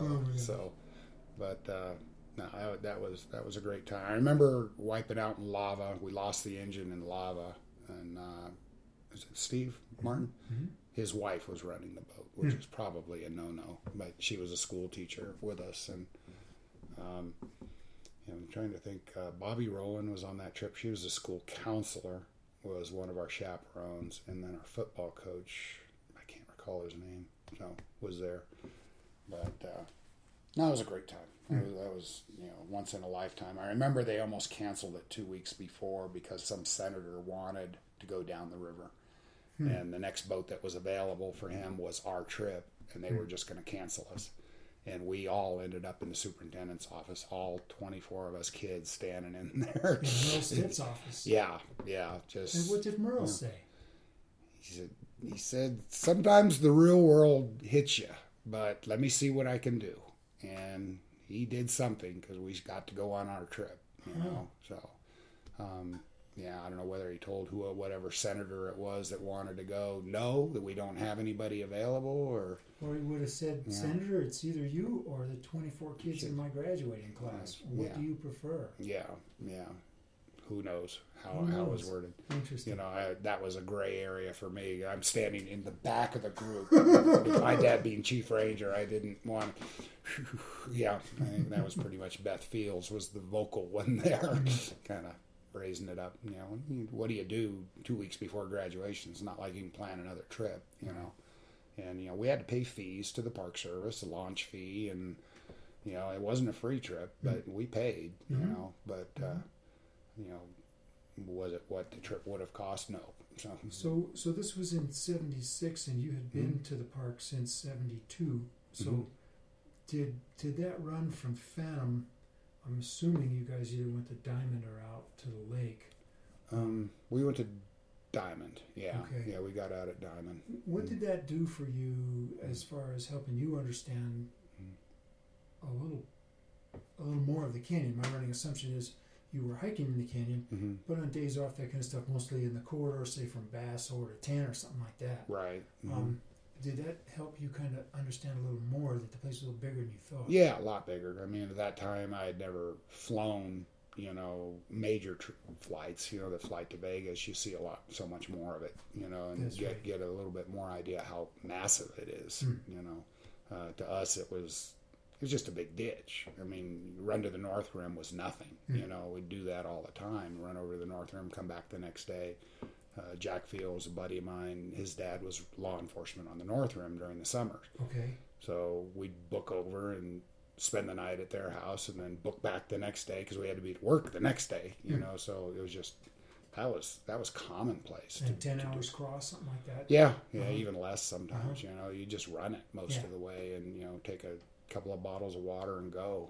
No, that was a great time. I remember wiping out in lava. We lost the engine in lava, and is it Steve Martin? Mm-hmm. His wife was running the boat, which is probably a no-no, but she was a school teacher with us. And I'm trying to think. Bobby Rowland was on that trip. She was a school counselor, was one of our chaperones, and then our football coach, I can't recall his name, was there. But no, it was a great time. That was once in a lifetime. I remember they almost canceled it 2 weeks before because some senator wanted to go down the river. And the next boat that was available for him was our trip, and they were just going to cancel us. And we all ended up in the superintendent's office, all 24 of us kids standing in there. In Merle Stitt's office. Yeah. And what did Merle say? He said, sometimes the real world hits you, but let me see what I can do. And he did something because we got to go on our trip, So I don't know whether he told whatever senator it was that wanted to go, no, that we don't have anybody available, or he would have said, Senator, it's either you or the 24 kids in my graduating class. What do you prefer? Yeah. Who knows how it was worded? Interesting. That was a gray area for me. I'm standing in the back of the group. With my dad being chief ranger, I didn't want. I think that was pretty much Beth Fields was the vocal one there, kind of raising it up. What do you do 2 weeks before graduation? It's not like you can plan another trip. And we had to pay fees to the Park Service, the launch fee, and it wasn't a free trip, but we paid. Was it what the trip would have cost? No. So this was in '76, and you had been to the park since '72. So did that run from Phantom? I'm assuming you guys either went to Diamond or out to the lake. We went to Diamond. Yeah. Okay. Yeah, we got out at Diamond. What did that do for you as far as helping you understand a little more of the canyon? My running assumption is you were hiking in the canyon, but on days off, that kind of stuff, mostly in the corridor, say from Bass over to Tanner or something like that. Right. Did that help you kind of understand a little more that the place was a little bigger than you thought? Yeah, a lot bigger. I mean, at that time, I had never flown, major flights. The flight to Vegas, you see so much more of it, and get a little bit more idea how massive it is. To us, it was just a big ditch. I mean, run to the North Rim was nothing. We'd do that all the time. Run over to the North Rim, come back the next day. Jack Fields, a buddy of mine, his dad was law enforcement on the North Rim during the summers. Okay. So we'd book over and spend the night at their house and then book back the next day because we had to be at work the next day, so it was just, that was commonplace. And 10 hours cross, something like that? Yeah, even less sometimes, you just run it most of the way and, take a couple of bottles of water and go,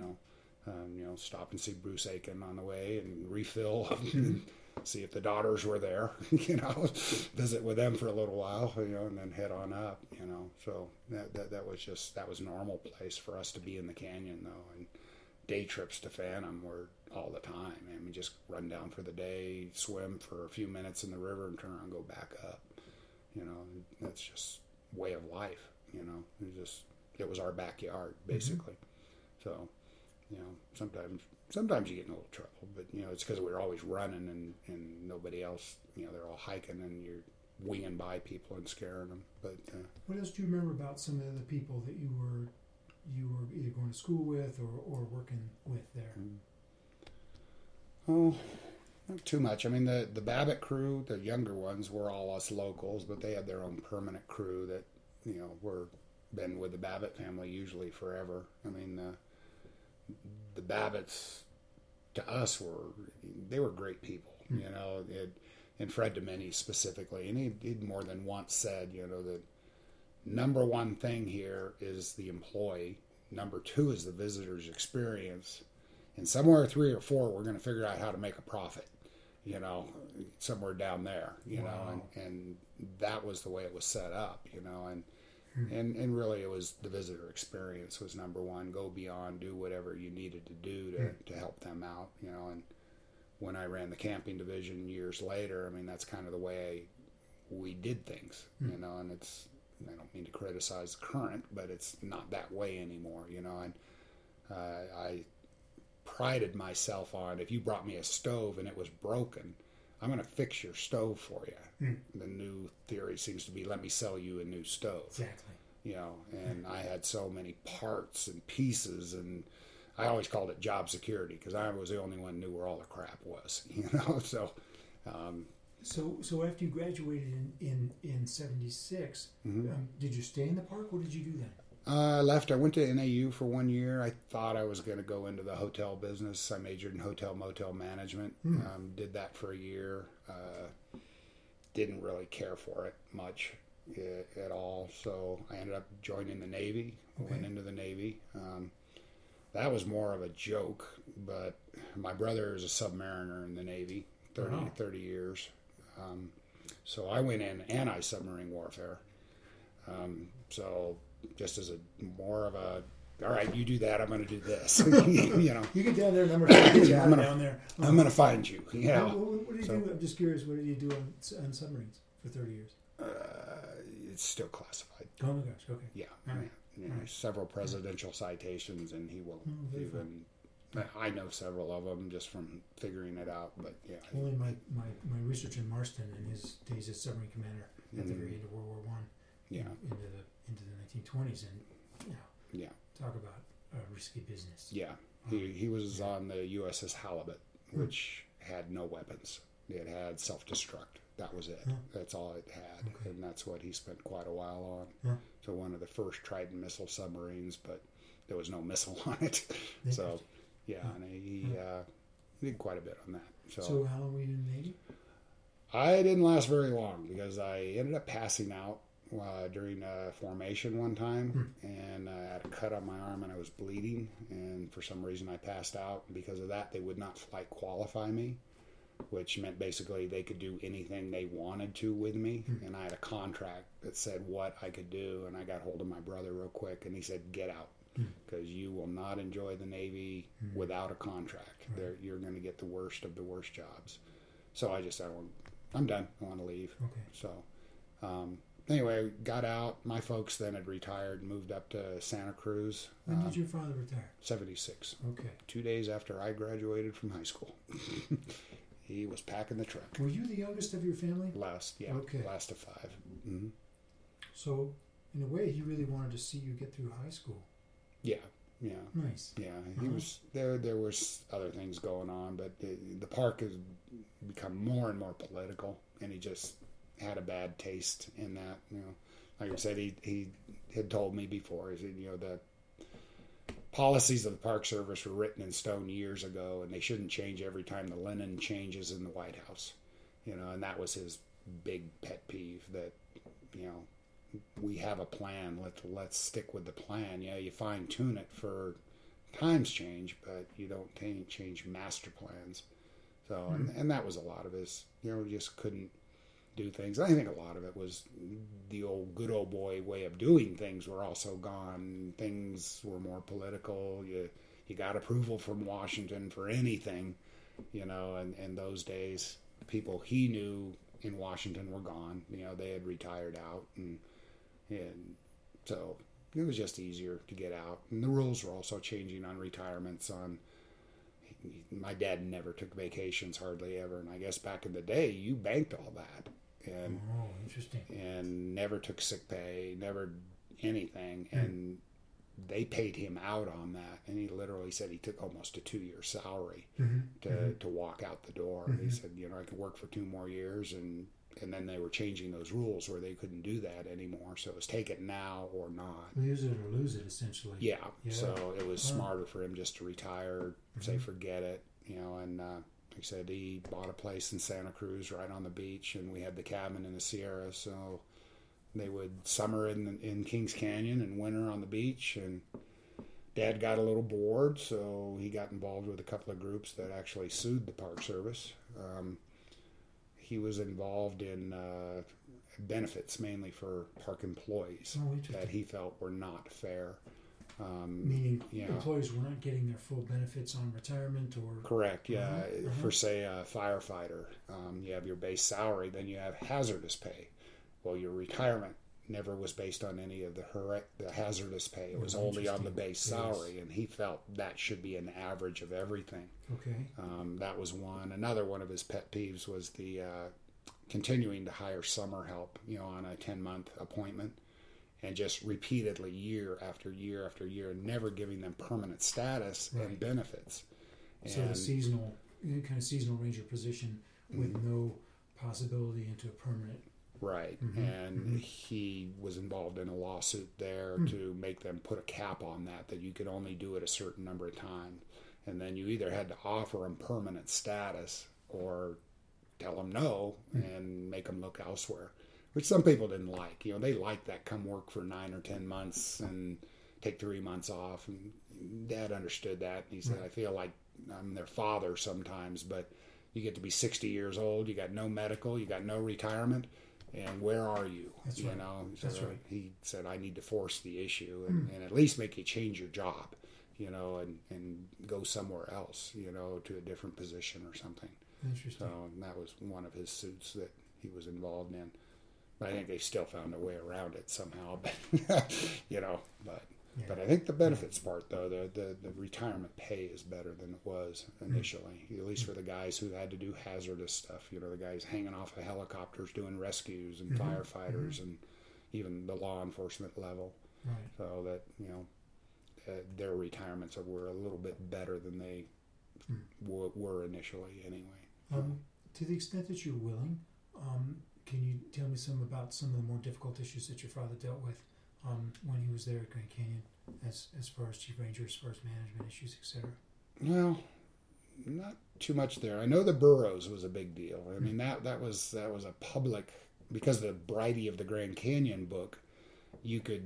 stop and see Bruce Aiken on the way and refill, see if the daughters were there, visit with them for a little while, and then head on up, so that was a normal place for us to be in the canyon though. And day trips to Phantom were all the time. I mean, just run down for the day, swim for a few minutes in the river and turn around and go back up, that's just way of life, it was our backyard basically. So, sometimes you get in a little trouble, but it's because we're always running and nobody else, they're all hiking and you're winging by people and scaring them. But what else do you remember about some of the people that you were either going to school with or working with there? Oh, not too much. I mean, the Babbitt crew, the younger ones, were all us locals, but they had their own permanent crew that were been with the Babbitt family usually forever. I mean, the Babbitts to us were great people, and Fred Domini specifically, and he'd more than once said, the number one thing here is the employee, number two is the visitor's experience, and somewhere 3 or 4 we're going to figure out how to make a profit, somewhere down there, and that was the way it was set up, and really it was the visitor experience was number one. Go beyond, do whatever you needed to do to help them out, and when I ran the camping division years later, I mean, that's kind of the way we did things, and it's, I don't mean to criticize the current, but it's not that way anymore, and I prided myself on, if you brought me a stove and it was broken, I'm going to fix your stove for you. The new theory seems to be, let me sell you a new stove. Exactly. And I had so many parts and pieces, and I always called it job security because I was the only one who knew where all the crap was, so. So after you graduated in '76, did you stay in the park? What did you do then? I left. I went to NAU for 1 year. I thought I was going to go into the hotel business. I majored in hotel motel management. Did that for a year. Didn't really care for it much at all. So I ended up joining the Navy. Okay. Went into the Navy. That was more of a joke, but my brother is a submariner in the Navy, 30 years. So I went in anti-submarine warfare. So just as more of a all right, you do that, I'm going to do this. You know, You get down there, and I'm going to get you out down there. I'm going to find you. Yeah. What do you do? I'm just curious. What did you do on submarines for 30 years? It's still classified. Oh my gosh. Okay. Yeah. All right. You know, several presidential citations, and he will very even. I know several of them just from figuring it out, but yeah. Only my research in Marston and his days as submarine commander at the very end of World War One. Yeah. Into the 1920s, and you know. Yeah. Talk about risky business. Yeah. He was on the USS Halibut, which had no weapons. It had self-destruct. That was it. That's all it had. Okay. And that's what he spent quite a while on. So one of the first Trident missile submarines, but there was no missile on it. So, yeah, and he did quite a bit on that. So how long were you in the Navy? I didn't last very long because I ended up passing out during formation one time, and I had a cut on my arm and I was bleeding, and for some reason I passed out. And because of that, they would not flight qualify me, which meant basically they could do anything they wanted to with me. And I had a contract that said what I could do, and I got hold of my brother real quick, and he said, get out, because you will not enjoy the Navy without a contract. You're going to get the worst of the worst jobs. So I just said, I'm done. I want to leave. Okay. So anyway, got out. My folks then had retired and moved up to Santa Cruz. When did your father retire? 76. Okay. 2 days after I graduated from high school. He was packing the truck. Were you the youngest of your family? Last, yeah. Okay. Last of 5. Mm-hmm. So, in a way, he really wanted to see you get through high school. Yeah. Yeah. Nice. Yeah. He was there. There was other things going on, but the park has become more and more political, and he just had a bad taste in that. You know, like I said, he had told me before. He said, you know, the policies of the Park Service were written in stone years ago, and they shouldn't change every time the linen changes in the White House. You know, and that was his big pet peeve. That, you know, we have a plan. Let's stick with the plan. Yeah, you fine tune it for times change, but you don't change master plans. So, and that was a lot of his. You know, just couldn't do things. I think a lot of it was the good old boy way of doing things were also gone. Things were more political. You got approval from Washington for anything, you know, and those days people he knew in Washington were gone. You know, they had retired out, and so it was just easier to get out. And the rules were also changing on retirements. My dad never took vacations hardly ever, and I guess back in the day you banked all that. And interesting. And never took sick pay, never anything, and they paid him out on that. And he literally said he took almost a 2-year salary to walk out the door. He said, you know, I could work for 2 more years, and then they were changing those rules where they couldn't do that anymore. So it was take it now or not. Use it or lose it, essentially. Yeah. So it was smarter for him just to retire, say forget it, you know, and like I said, he bought a place in Santa Cruz right on the beach, and we had the cabin in the Sierra, so they would summer in Kings Canyon and winter on the beach. And Dad got a little bored, so he got involved with a couple of groups that actually sued the Park Service. He was involved in benefits mainly for park employees that he felt were not fair. Meaning employees were not getting their full benefits on retirement or... Correct, yeah. For, say, a firefighter, you have your base salary, then you have hazardous pay. Well, your retirement never was based on any of the hazardous pay. It was only on the base salary, and he felt that should be an average of everything. Okay. That was one. Another one of his pet peeves was the continuing to hire summer help, you know, on a 10-month appointment. And just repeatedly, year after year after year, never giving them permanent status and benefits. So the seasonal ranger position with no possibility into a permanent. Right. And he was involved in a lawsuit there to make them put a cap on that you could only do it a certain number of times. And then you either had to offer them permanent status or tell them no and make them look elsewhere. Which some people didn't like. You know, they liked that come work for 9 or 10 months and take 3 months off. And Dad understood that. He said, I feel like I'm their father sometimes, but you get to be 60 years old, you got no medical, you got no retirement, and where are you? That's you right. know, That's so right. he said, I need to force the issue and at least make you change your job, you know, and go somewhere else, you know, to a different position or something. Interesting. So and that was one of his suits that he was involved in. But I think they still found a way around it somehow. But you know, Yeah. but I think the benefits part, though, the retirement pay is better than it was initially, at least for the guys who had to do hazardous stuff. You know, the guys hanging off of helicopters doing rescues and firefighters and even the law enforcement level. Right. So that, you know, their retirements were a little bit better than they were initially anyway. To the extent that you're willing, can you tell me some about some of the more difficult issues that your father dealt with when he was there at Grand Canyon, as far as chief ranger, as far as management issues, etc.? Well, not too much there. I know the burros was a big deal. I mean, that was a public, because the Bridie of the Grand Canyon book, you could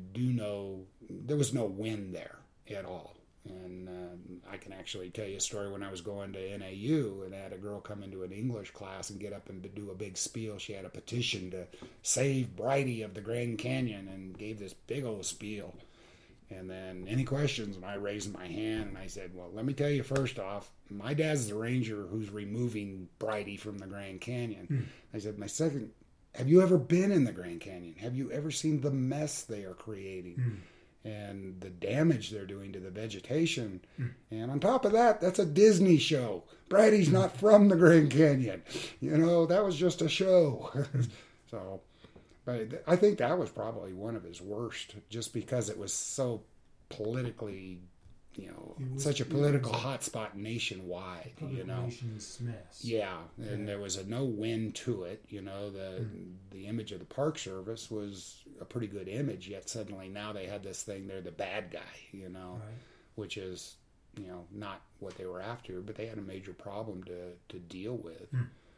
there was no wind there at all. And I can actually tell you a story when I was going to NAU and I had a girl come into an English class and get up and do a big spiel. She had a petition to save Bridie of the Grand Canyon and gave this big old spiel. And then, any questions? And I raised my hand and I said, well, let me tell you first off, my dad's the ranger who's removing Bridie from the Grand Canyon. I said, have you ever been in the Grand Canyon? Have you ever seen the mess they are creating? And the damage they're doing to the vegetation. And on top of that, that's a Disney show. Bridie's not from the Grand Canyon. You know, that was just a show. So, but I think that was probably one of his worst, just because it was so politically, you know, such a political hotspot nationwide, you know. Relations mess. Yeah, and there was no win to it. You know, the image of the Park Service was a pretty good image, yet suddenly now they had this thing, they're the bad guy, you know, which is, you know, not what they were after, but they had a major problem to deal with.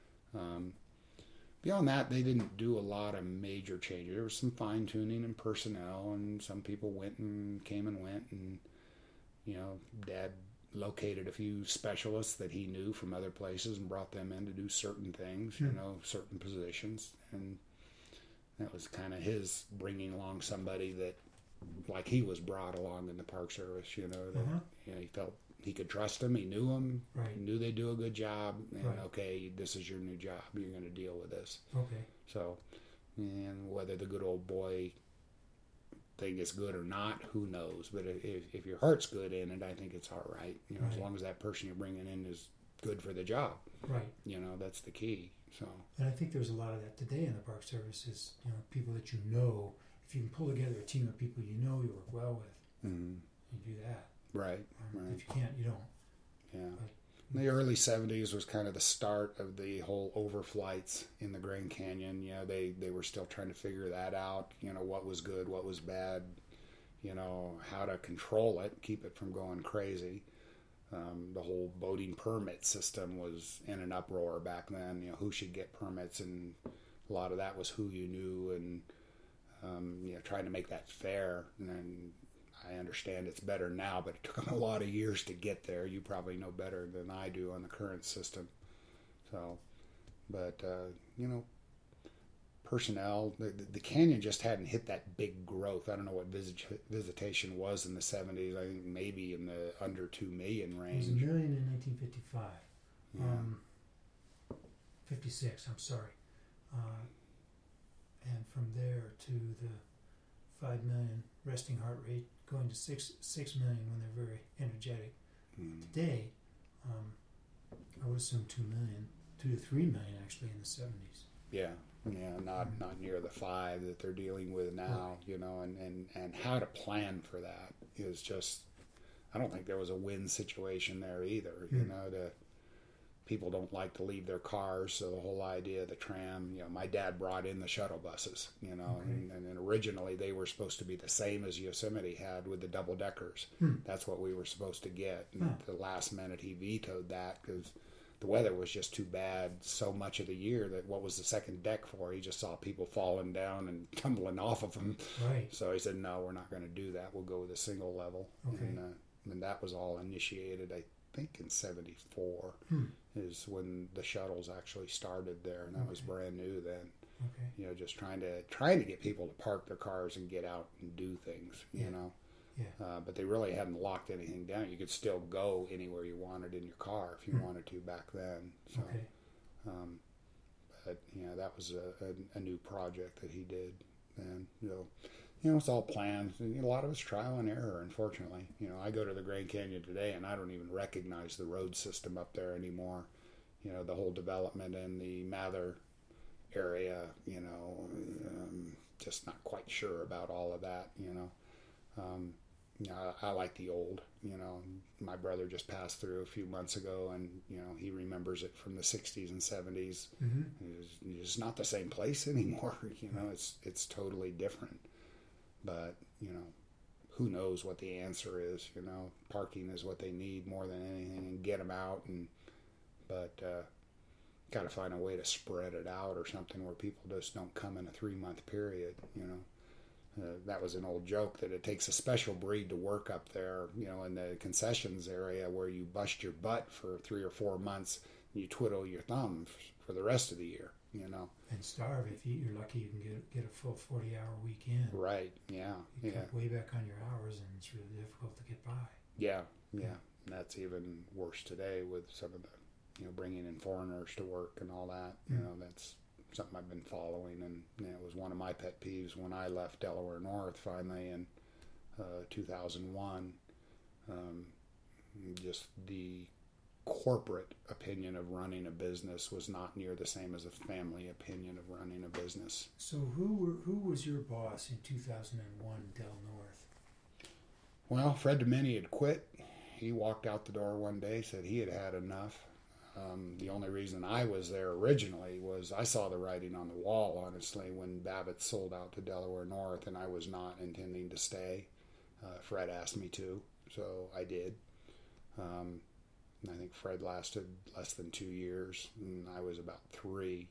Beyond that, they didn't do a lot of major changes. There was some fine-tuning in personnel, and some people came and went, and, you know, Dad located a few specialists that he knew from other places and brought them in to do certain things, you know, certain positions. And that was kind of his bringing along somebody that, like he was brought along in the Park Service, you know, that you know, he felt he could trust them. He knew them. He knew they'd do a good job. And, okay, this is your new job. You're going to deal with this. Okay. So, and whether the good old boy thing is good or not, who knows? But if your heart's good in it, I think it's all right. You know, as long as that person you're bringing in is good for the job. Right. You know, that's the key. So. And I think there's a lot of that today in the Park Service is, you know, people that you know. If you can pull together a team of people you know, you work well with, you do that. Right. If you can't, you don't. Yeah. The early 70s was kind of the start of the whole overflights in the Grand Canyon. You know, they were still trying to figure that out, you know, what was good, what was bad, you know, how to control it, keep it from going crazy. The whole boating permit system was in an uproar back then, you know, who should get permits, and a lot of that was who you knew, and, you know, trying to make that fair. And I understand it's better now, but it took them a lot of years to get there. You probably know better than I do on the current system. So, but, you know, personnel, the canyon just hadn't hit that big growth. I don't know what visitation was in the 70s. I think maybe in the under 2 million range. It was 1 million in 1955. 56, I'm sorry. And from there to the 5 million resting heart rate, going to 6 million when they're very energetic. Today, I would assume 2 million, 2 to 3 million actually in the 70s. Yeah, not near the 5 that they're dealing with now, you know, and how to plan for that is just, I don't think there was a win situation there either, you know, people don't like to leave their cars, so the whole idea of the tram, you know, my dad brought in the shuttle buses, you know, and originally they were supposed to be the same as Yosemite had with the double deckers. That's what we were supposed to get. And at the last minute he vetoed that because the weather was just too bad so much of the year that what was the second deck for? He just saw people falling down and tumbling off of them. Right. So he said, no, we're not going to do that. We'll go with a single level. Okay. And that was all initiated, I think, in 74 is when the shuttles actually started there, and that was brand new then. Okay. Just trying to get people to park their cars and get out and do things. Yeah. But they really hadn't locked anything down. You could still go anywhere you wanted in your car if you wanted to back then. So, Okay. but that was a new project that he did, and it's all planned. A lot of it's trial and error, unfortunately. I go to the Grand Canyon today, and I don't even recognize the road system up there anymore. The whole development in the Mather area, just not quite sure about all of that, I like the old, my brother just passed through a few months ago, and, he remembers it from the 60s and 70s. Mm-hmm. It's not the same place anymore, it's totally different. But, who knows what the answer is, parking is what they need more than anything, and get them out, but got to find a way to spread it out or something where people just don't come in a 3-month period, that was an old joke that it takes a special breed to work up there, in the concessions area where you bust your butt for 3 or 4 months and you twiddle your thumb for the rest of the year, And starve if you're lucky. You can get a full 40-hour weekend. Right. Yeah. You cut way back on your hours, and it's really difficult to get by. Yeah. And that's even worse today with some of the, bringing in foreigners to work and all that. That's something I've been following, and it was one of my pet peeves when I left Delaware North finally in 2001. Just the corporate opinion of running a business was not near the same as a family opinion of running a business. So who was your boss in 2001, Del North? Well, Fred Domini had quit. He walked out the door one day, said he had had enough. The only reason I was there originally was I saw the writing on the wall, honestly, when Babbitt sold out to Delaware North, and I was not intending to stay. Fred asked me to, so I did. And I think Fred lasted less than 2 years, and I was about 3.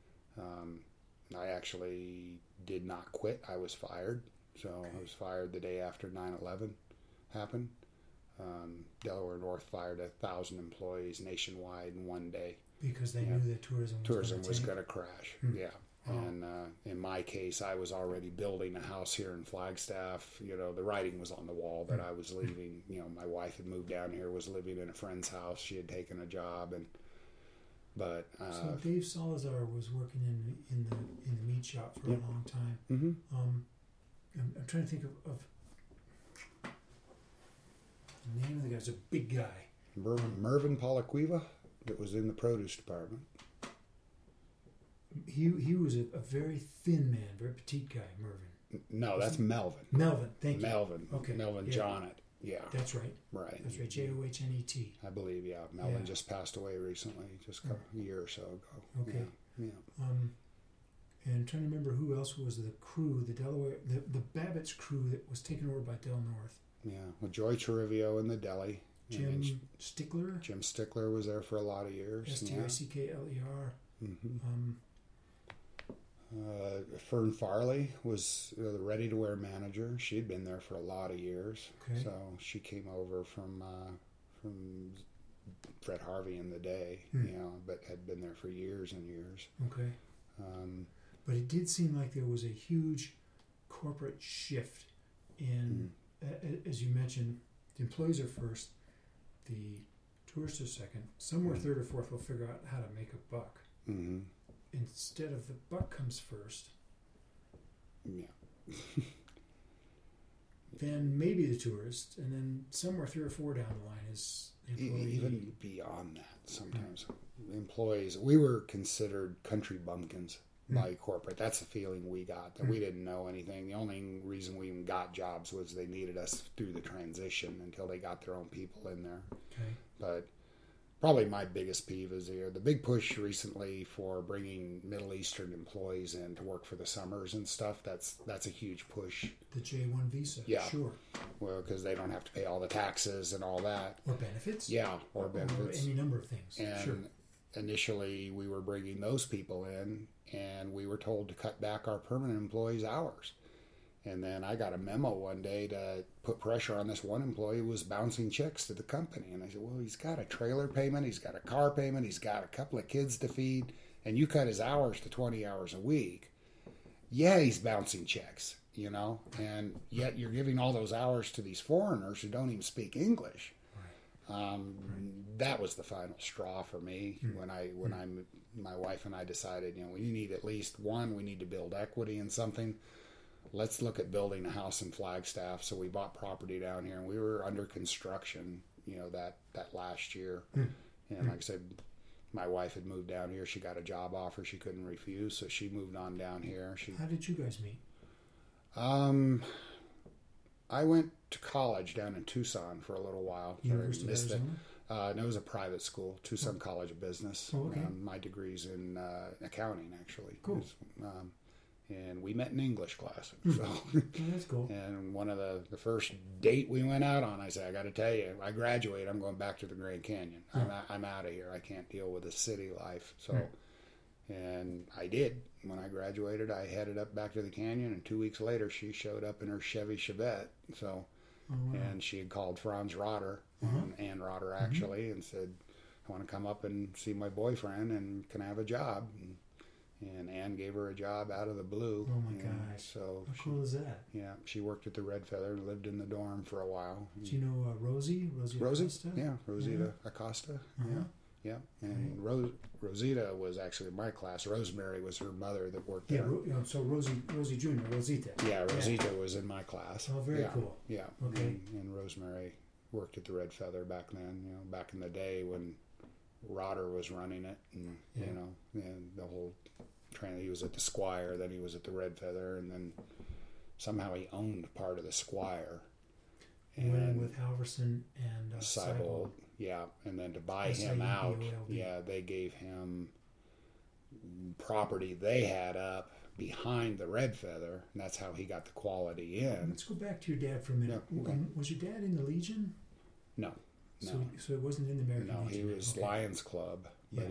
I actually did not quit. I was fired. So okay. I was fired the day after 9/11 happened. Delaware North fired 1,000 employees nationwide in one day. Because they knew that tourism was going to crash. Yeah. And in my case, I was already building a house here in Flagstaff. The writing was on the wall that I was leaving. My wife had moved down here, was living in a friend's house. She had taken a job, so Dave Salazar was working in the meat shop for a long time. Mm-hmm. I'm trying to think of the name of the guy. It's a big guy. Mervyn Palaquiva, that was in the produce department. He was a very thin man, very petite guy, Mervyn. No, that's Melvin. Melvin, thank you. Melvin. Okay. Melvin Johnnet. Yeah. That's right. Right. That's right. Johnet. I believe, yeah. Melvin just passed away recently, just a year or so ago. Okay. Yeah. And I'm trying to remember who else was the crew, the Babbitt's crew that was taken over by Del North. Yeah. Well, Joy Torivio in the deli. Jim Stickler. Jim Stickler was there for a lot of years. Stickler. Mm-hmm. Fern Farley was the ready-to-wear manager. She had been there for a lot of years. Okay. So she came over from Fred Harvey in the day, but had been there for years and years. Okay. But it did seem like there was a huge corporate shift in, as you mentioned, the employees are first, the tourists are second. Somewhere third or fourth will figure out how to make a buck. Mm-hmm. Instead of the buck comes first. Yeah. Then maybe the tourist, and then somewhere 3 or 4 down the line is the employee. Even beyond that, sometimes employees. We were considered country bumpkins by corporate. That's the feeling we got, that we didn't know anything. The only reason we even got jobs was they needed us through the transition until they got their own people in there. Okay. But probably my biggest peeve is the big push recently for bringing Middle Eastern employees in to work for the summers and stuff. That's a huge push. The J-1 visa. Yeah. Sure. Well, because they don't have to pay all the taxes and all that. Or benefits. Yeah, or benefits. Or any number of things. And sure. Initially, we were bringing those people in, and we were told to cut back our permanent employees' hours. And then I got a memo one day to put pressure on this one employee who was bouncing checks to the company. And I said, well, he's got a trailer payment, he's got a car payment, he's got a couple of kids to feed, and you cut his hours to 20 hours a week, yeah, he's bouncing checks, you know, and yet you're giving all those hours to these foreigners who don't even speak English. That was the final straw for me when my wife and I decided, you know, we need at least one, we need to build equity in something. Let's look at building a house in Flagstaff. So we bought property down here, and we were under construction, you know, that last year. And like I said, my wife had moved down here. She got a job offer she couldn't refuse, so she moved on down here. How did you guys meet? I went to college down in Tucson for a little while. University of Arizona? No, it was a private school, Tucson College of Business. Oh, okay. My degree's in accounting, actually. Cool. And we met in English class. So, Oh, that's cool. and one of the first date we went out on, I said, I got to tell you, I graduate, I'm going back to the Grand Canyon. I'm out of here. I can't deal with the city life. So, and I did. When I graduated, I headed up back to the canyon, and 2 weeks later, she showed up in her Chevy Chevette. So, and she had called Franz Rotter, Ann Rotter actually, and said, I want to come up and see my boyfriend, and can I have a job? And Ann gave her a job out of the blue. Oh my gosh! So how cool is that? Yeah, she worked at the Red Feather and lived in the dorm for a while. Do you know Rosie? Rosie Acosta? Yeah, Rosita Acosta. Yeah. And Rosita was actually in my class. Rosemary was her mother that worked there. So Rosie Jr., Rosita. Yeah, Rosita was in my class. Oh, very cool. Yeah. Okay. And Rosemary worked at the Red Feather back then, you know, back in the day when Rotter was running it, and you know, and the whole train. He was at the Squire, then he was at the Red Feather, and then somehow he owned part of the Squire. And with Halverson and Seibold, yeah, and then to buy him out, they gave him property they had up behind the Red Feather, and that's how he got the quality in. Let's go back to your dad for a minute. Yeah, okay. Was your dad in the Legion? No. So it wasn't in the American Legion? No, he was Lions Club. But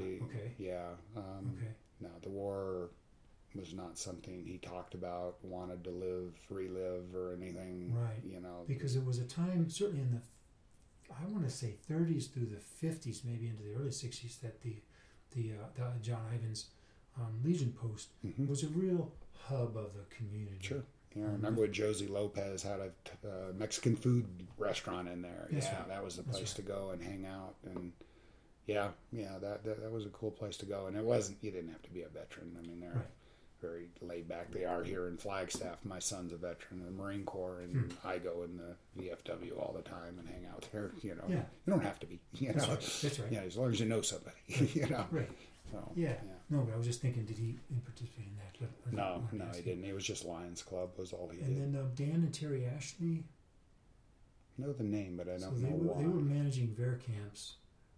no, the war was not something he talked about, wanted to relive, or anything. Right. You know, because it was a time, certainly in I want to say 30s through the 50s, maybe into the early 60s, that the John Ivins Legion Post was a real hub of the community. Sure. Yeah, I remember when Josie Lopez had a Mexican food restaurant in there. That was the place to go and hang out. And that was a cool place to go. And you didn't have to be a veteran. I mean, they're very laid back. They are here in Flagstaff. My son's a veteran of the Marine Corps, and I go in the VFW all the time and hang out there. You know, you don't have to be. You know, that's right. Yeah, as long as you know somebody. You know, right. So, No, but I was just thinking, did he participate in that? No, he didn't. He was just Lions Club was all he did. And then Dan and Terry Ashley. I know the name, but I don't know why. They were managing Ver camps,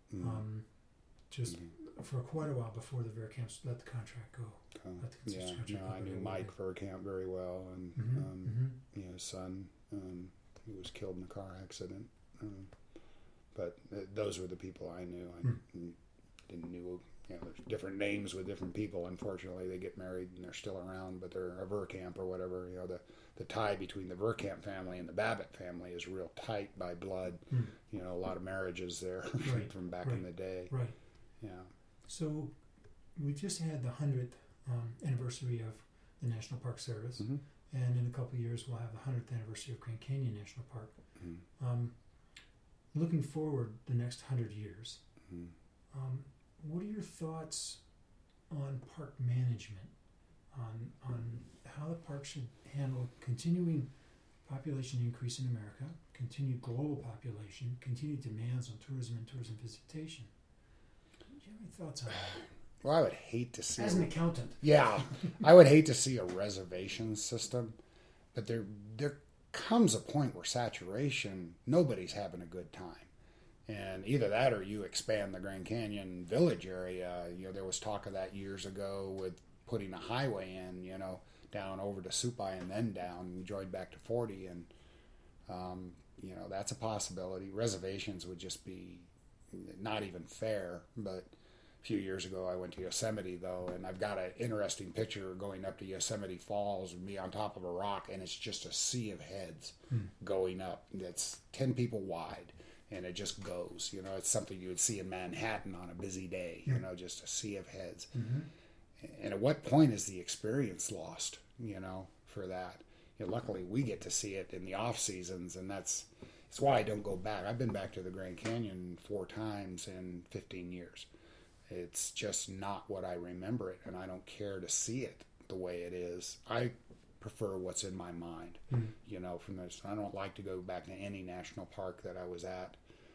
for quite a while before the Ver camps let the contract go. I knew Mike Verkamp very well, and his son, he was killed in a car accident. But those were the people I knew. I didn't know. You know, there's different names with different people. Unfortunately, they get married and they're still around, but they're a Verkamp or whatever. You know, the tie between the Verkamp family and the Babbitt family is real tight by blood. You know, a lot of marriages there from back in the day. Right. Yeah. So we just had the 100th anniversary of the National Park Service, and in a couple of years we'll have the 100th anniversary of Grand Canyon National Park. Looking forward the next 100 years, what are your thoughts on park management, on how the park should handle continuing population increase in America, continued global population, continued demands on tourism and tourism visitation? Do you have any thoughts on that? Well, I would hate to see... As an accountant. Yeah. I would hate to see a reservation system, but there comes a point where saturation, nobody's having a good time. And either that or you expand the Grand Canyon Village area. You know, there was talk of that years ago with putting a highway in, you know, down over to Supai and then down. We joined back to 40, and, you know, that's a possibility. Reservations would just be not even fair. But a few years ago I went to Yosemite, though, and I've got an interesting picture going up to Yosemite Falls and me on top of a rock, and it's just a sea of heads going up. That's 10 people wide. And it just goes, you know, it's something you would see in Manhattan on a busy day, you know, just a sea of heads. at what point is the experience lost, for that? Luckily, we get to see it in the off seasons, and that's why I don't go back. I've been back to the Grand Canyon 4 times in 15 years. It's just not what I remember it, and I don't care to see it the way it is. I prefer what's in my mind, from this. I don't like to go back to any national park that I was at.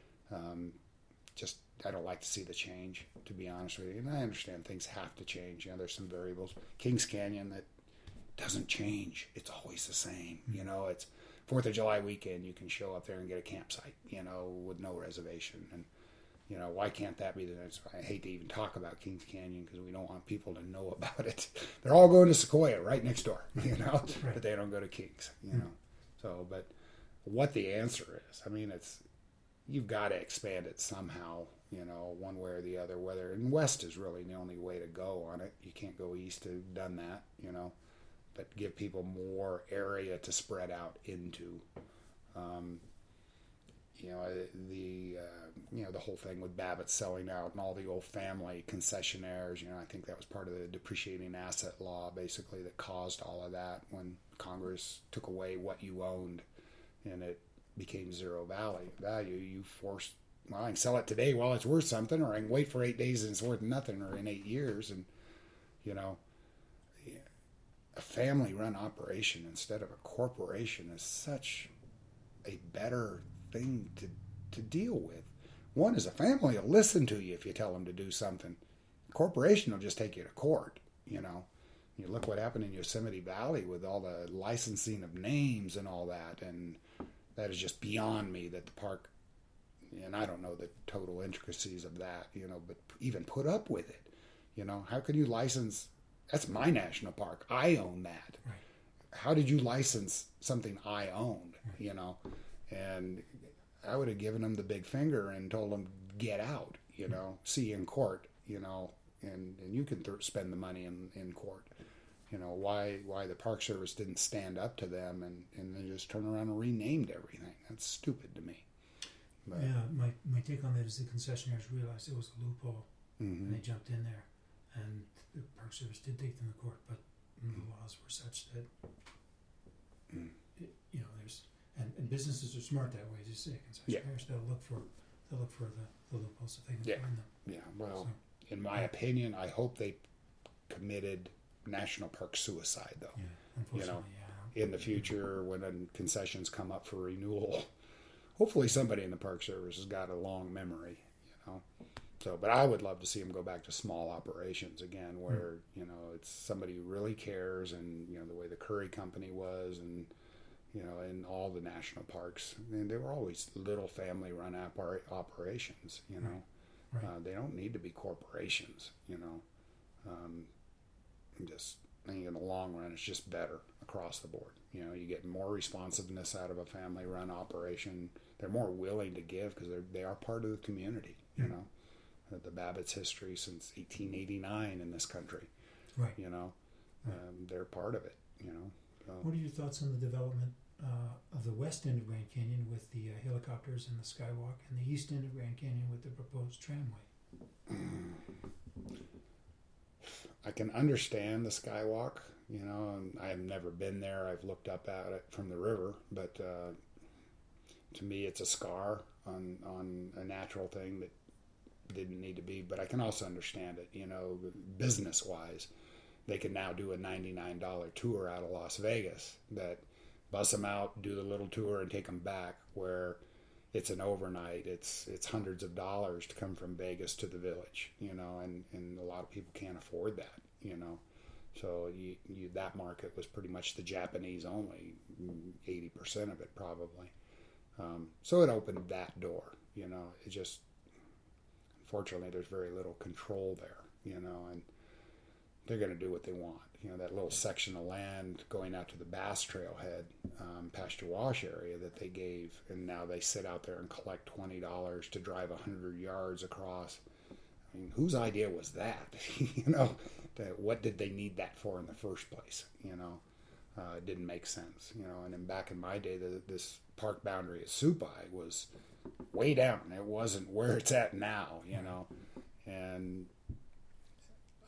I don't like to see the change, to be honest with you. And I understand things have to change. There's some variables. Kings Canyon, that doesn't change. It's always the same. It's 4th of July weekend. You can show up there and get a campsite, with no reservation. And, why can't that be the next? I hate to even talk about Kings Canyon because we don't want people to know about it. They're all going to Sequoia right next door, Right. But they don't go to Kings, So, but what the answer is, you've got to expand it somehow, one way or the other, and west is really the only way to go on it. You can't go east. To done that, but give people more area to spread out into. The whole thing with Babbitt selling out and all the old family concessionaires, I think that was part of the depreciating asset law, basically, that caused all of that when Congress took away what you owned and it became zero value. You forced, I can sell it today while it's worth something, or I can wait for 8 days and it's worth nothing, or in 8 years. And, a family-run operation instead of a corporation is such a better thing to deal with. One is a family will listen to you if you tell them to do something. A corporation will just take you to court, You look what happened in Yosemite Valley with all the licensing of names and all that, and that is just beyond me that the park, and I don't know the total intricacies of that, but even put up with it. How can you license? That's my national park. I own that. Right. How did you license something I owned, And I would have given them the big finger and told them, get out, see you in court, and you can spend the money in court. Why the Park Service didn't stand up to them and then just turn around and renamed everything. That's stupid to me. But, yeah, my take on that is the concessionaires realized it was a loophole, mm-hmm. and they jumped in there, and the Park Service did take them to court, but the laws were such that there's and businesses are smart that way. As you say, concessionaires they'll look for the loopholes if they can find them. Yeah, well, in my opinion, I hope they committed national park suicide, though. Yeah, unfortunately, in the future when concessions come up for renewal, hopefully somebody in the Park Service has got a long memory, So, but I would love to see them go back to small operations again, where it's somebody who really cares, and the way the Curry Company was, and in all the national parks, and they were always little family-run operations. Right. They don't need to be corporations. I think in the long run, it's just better across the board. You get more responsiveness out of a family-run operation. They're more willing to give because they are part of the community. The Babbitt's history since 1889 in this country. Right. They're part of it. So. What are your thoughts on the development of the west end of Grand Canyon with the helicopters and the skywalk, and the east end of Grand Canyon with the proposed tramway? I can understand the skywalk, and I have never been there. I've looked up at it from the river, but to me, it's a scar on a natural thing that didn't need to be. But I can also understand it, business-wise. They can now do a $99 tour out of Las Vegas that bus them out, do the little tour, and take them back, where it's an overnight. It's hundreds of dollars to come from Vegas to the village, and a lot of people can't afford that, So that market was pretty much the Japanese only, 80% of it probably. So it opened that door, It just, unfortunately, there's very little control there, and they're going to do what they want. That little section of land going out to the Bass Trailhead, Pasture Wash area that they gave, and now they sit out there and collect $20 to drive 100 yards across. I mean, whose idea was that? What did they need that for in the first place? It didn't make sense. And then back in my day, this park boundary at Supai was way down. It wasn't where it's at now. And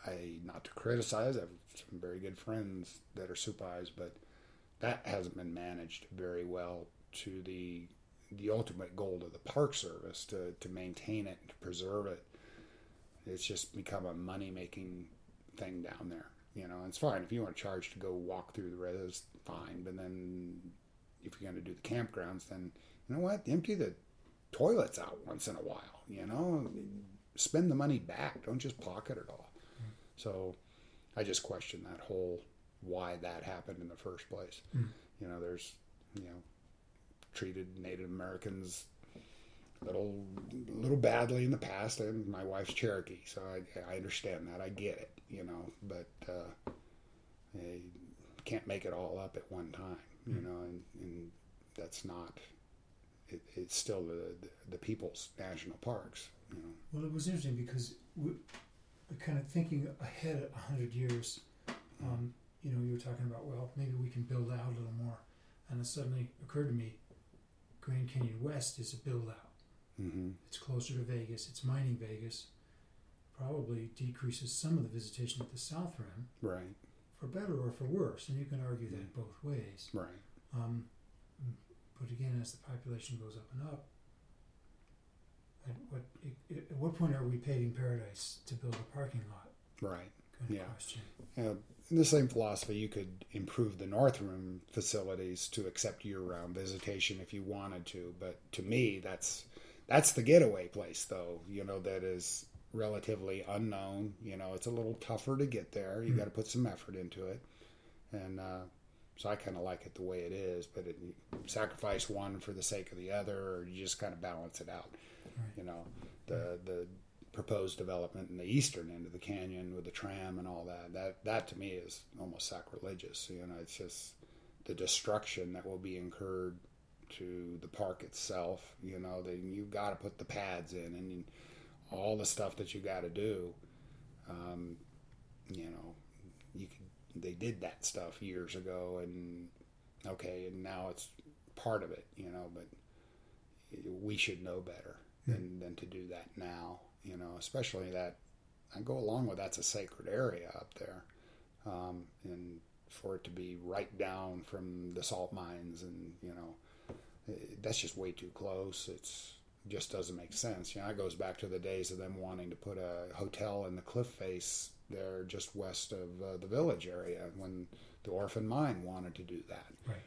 not to criticize, I have some very good friends that are supervised, but that hasn't been managed very well to the ultimate goal of the Park Service to maintain it, to preserve it. It's just become a money-making thing down there. And it's fine. If you want to charge to go walk through the res, fine. But then if you're going to do the campgrounds, then, you know what? Empty the toilets out once in a while, Spend the money back. Don't just pocket it all. Mm. So I just question that whole why that happened in the first place. Mm. There's, treated Native Americans a little badly in the past, and my wife's Cherokee, so I understand that. I get it, but you can't make it all up at one time, and that's not. It's still the people's national parks. Well, it was interesting because we're kind of thinking ahead 100 years. You were talking about, well, maybe we can build out a little more, and it suddenly occurred to me, Grand Canyon West is a build out. Mm-hmm. It's closer to Vegas. It's mining Vegas. Probably decreases some of the visitation at the South Rim. Right. For better or for worse, and you can argue that both ways. Right. But again, as the population goes up and up, at what point are we paving paradise to build a parking lot? Right. Kind of question. In the same philosophy, you could improve the North Rim facilities to accept year-round visitation if you wanted to. But to me, that's the getaway place, though. That is relatively unknown. It's a little tougher to get there. You got to put some effort into it, and so I kind of like it the way it is. But you sacrifice one for the sake of the other, or you just kind of balance it out. Right. The proposed development in the eastern end of the canyon with the tram and all that to me is almost sacrilegious. It's just the destruction that will be incurred to the park itself. You've got to put the pads in and all the stuff that you got to do. They did that stuff years ago, and now it's part of it. But we should know better than to do that now. Especially that I go along with that's a sacred area up there, and for it to be right down from the salt mines, and that's just way too close. It's just doesn't make sense. It goes back to the days of them wanting to put a hotel in the cliff face there just west of the village area when the Orphan Mine wanted to do that. Right.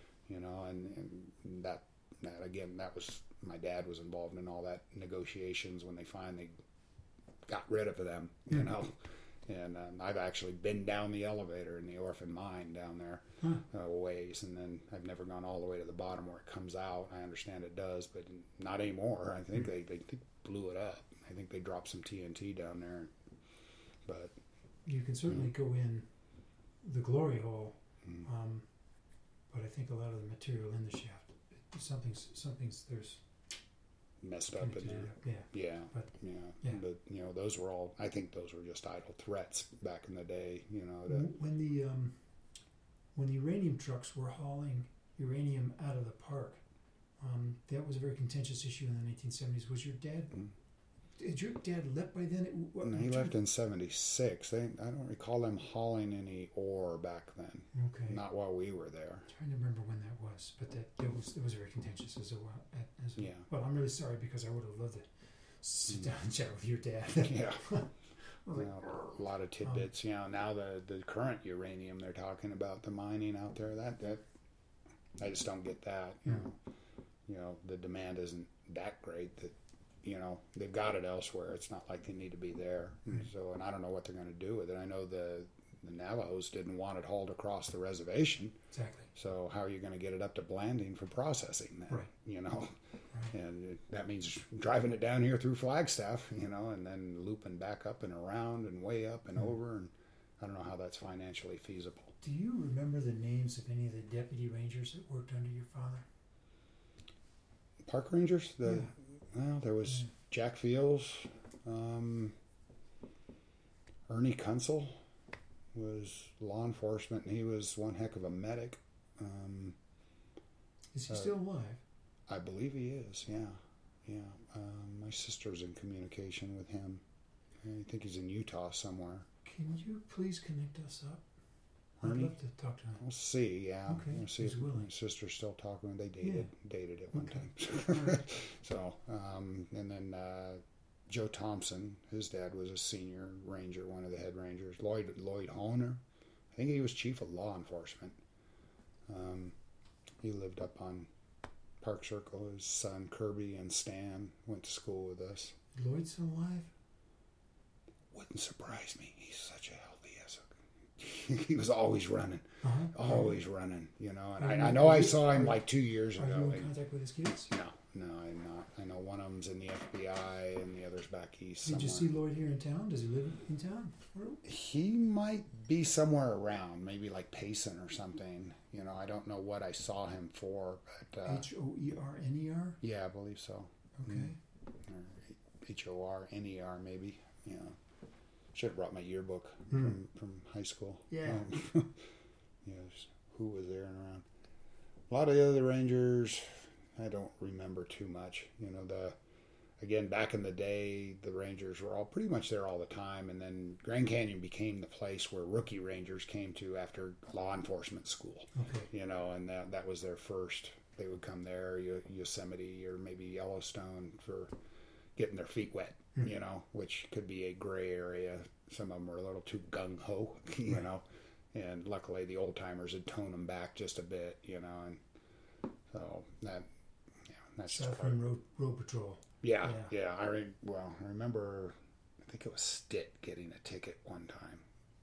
And that again, that was my dad was involved in all that negotiations when they finally got rid of them, and I've actually been down the elevator in the Orphan Mine down there ways, and then I've never gone all the way to the bottom where it comes out. I understand it does, but not anymore. I think they blew it up. I think they dropped some TNT down there, but you can certainly go in the glory hole, but I think a lot of the material in the shaft, something's there's messed up in there. Yeah. But those were all. I think those were just idle threats back in the day. When the uranium trucks were hauling uranium out of the park, that was a very contentious issue in the 1970s. Was your dad? Had your dad left by then? No, he left in '76. I don't recall them hauling any ore back then. Okay. Not while we were there. I'm trying to remember when that was, but it was very contentious as well. Yeah. Well, I'm really sorry because I would have loved to sit down and chat with your dad. Yeah. A lot of tidbits. Now the current uranium they're talking about, the mining out there, that I just don't get that. The demand isn't that great that. They've got it elsewhere. It's not like they need to be there. So, and I don't know what they're going to do with it. I know the Navajos didn't want it hauled across the reservation. Exactly. So how are you going to get it up to Blanding for processing then? Right. Right. And that means driving it down here through Flagstaff, and then looping back up and around and way up and over. And I don't know how that's financially feasible. Do you remember the names of any of the deputy rangers that worked under your father? Park rangers? Well, there was Jack Fields, Ernie Kunzel was law enforcement, and he was one heck of a medic. Is he still alive? I believe he is, yeah. My sister's in communication with him. I think he's in Utah somewhere. Can you please connect us up? I'd Ernie? love to talk to him. We'll see. Yeah, Okay, we'll see he's if willing. my sister's still talking. They dated at one Okay. time. All right. So, and then Joe Thompson, his dad was a senior ranger, one of the head rangers. Lloyd Honer, I think he was chief of law enforcement. He lived up on Park Circle. His son Kirby and Stan went to school with us. Lloyd's still alive? Wouldn't surprise me. He's such a healthy SOC. He was always running, Uh-huh. always running. You know, and Are you- I know are I you- saw him are- like 2 years Are ago. you in Like, contact with his kids? no, I'm not. I know one of them's in the FBI and the other's back east Did somewhere. you see Lloyd here in town? Does he live in town? He might be somewhere around, maybe like Payson or something. You know, I don't know what I saw him for, but Hoerner? yeah, I believe so. Okay. Or HORNER maybe. Yeah. Should have brought my yearbook Hmm. from high school. Yeah. Yes, who was there and around. A lot of the other Rangers, I don't remember too much. You know, again, back in the day, the Rangers were all pretty much there all the time, and then Grand Canyon became the place where rookie Rangers came to after law enforcement school. Okay. You know, and that was their first. They would come there, Yosemite or maybe Yellowstone for getting their feet wet. You know, which could be a gray area. Some of them were a little too gung ho. You Right. know, and luckily the old timers had toned them back just a bit. You know, and so that's just South part. Rim Road Patrol. Yeah. Yeah. I remember. I think it was Stitt getting a ticket one time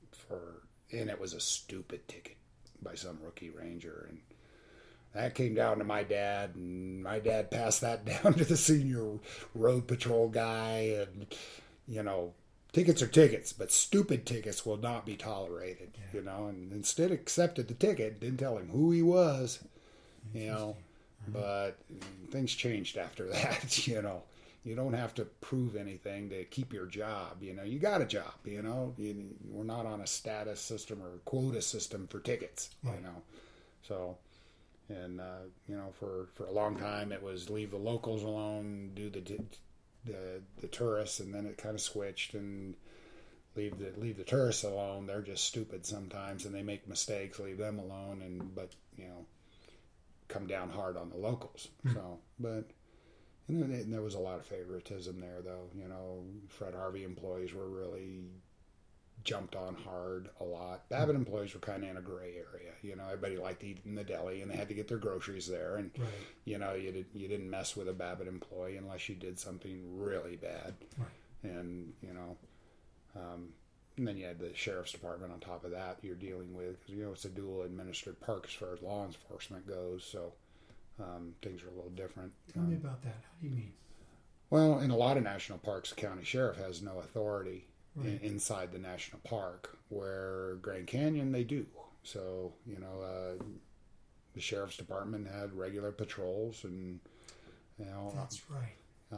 and it was a stupid ticket by some rookie ranger, and that came down to my dad, and my dad passed that down to the senior road patrol guy, and you know, tickets are tickets, but stupid tickets will not be tolerated. Yeah. You know, and instead accepted the ticket, didn't tell him who he was. You know, but things changed after that. You know, you don't have to prove anything to keep your job. You know, you got a job. You know, we're not on a status system or quota system for tickets. Right. You know, so. And you know, for a long time, it was leave the locals alone, do the tourists, and then it kind of switched and leave the tourists alone. They're just stupid sometimes, and they make mistakes. Leave them alone, but you know, come down hard on the locals. So, but you know, there was a lot of favoritism there, though. You know, Fred Harvey employees were really jumped on hard a lot. Babbitt employees were kind of in a gray area. You know, everybody liked to eat in the deli, and they had to get their groceries there. And Right. you know, you didn't mess with a Babbitt employee unless you did something really bad. Right. And you know, and then you had the sheriff's department on top of that you're dealing with, because you know it's a dual administered park as far as law enforcement goes. So things are a little different. Tell me about that. How do you mean? Well, in a lot of national parks, the county sheriff has no authority Right. inside the national park, where Grand Canyon they do. So, you know, the sheriff's department had regular patrols, and, you know, That's right.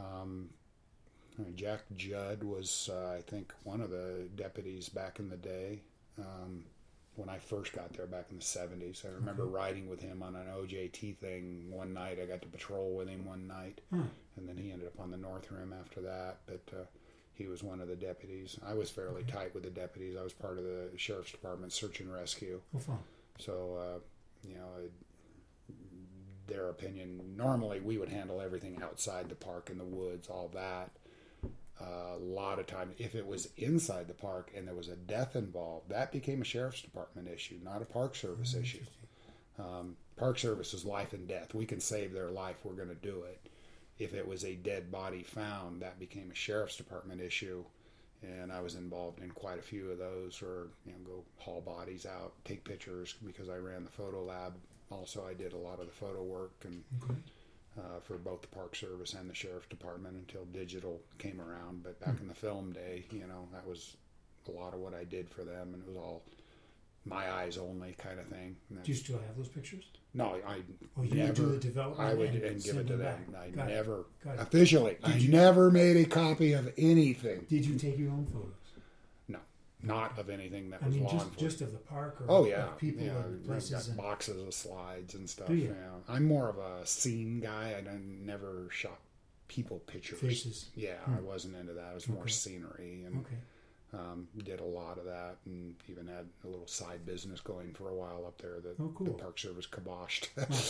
Jack Judd was, I think, one of the deputies back in the day. When I first got there back in the 70s, I remember riding with him on an OJT thing one night. I got to patrol with him one night, and then he ended up on the North Rim after that. But he was one of the deputies. I was fairly tight with the deputies. I was part of the sheriff's department search and rescue. Well, fun. So, you know, their opinion, normally we would handle everything outside the park, in the woods, all that. A lot of time, if it was inside the park and there was a death involved, that became a sheriff's department issue, not a park service issue. Park service is life and death. We can save their life, we're going to do it. If it was a dead body found, that became a sheriff's department issue, and I was involved in quite a few of those, or you know, go haul bodies out, take pictures, because I ran the photo lab. Also, I did a lot of the photo work and for both the Park Service and the Sheriff's Department until digital came around. But back in the film day, you know, that was a lot of what I did for them, and it was all my eyes only kind of thing. Do you still have those pictures? No, I you never. would do the development I would and and give send it to them them. back. I Got it. never Got it. officially. I never made a copy of anything. Did you take your own photos? No, not of anything that I was mean, law enforcement. just of the park or Oh yeah, of people yeah. or I've places. got And, boxes of slides and stuff. Do you? Yeah. I'm more of a scene guy. I never shot people pictures. Faces. Yeah, I wasn't into that. It was more Okay. scenery, and okay. Did a lot of that, and even had a little side business going for a while up there that Oh, cool. the Park Service kiboshed.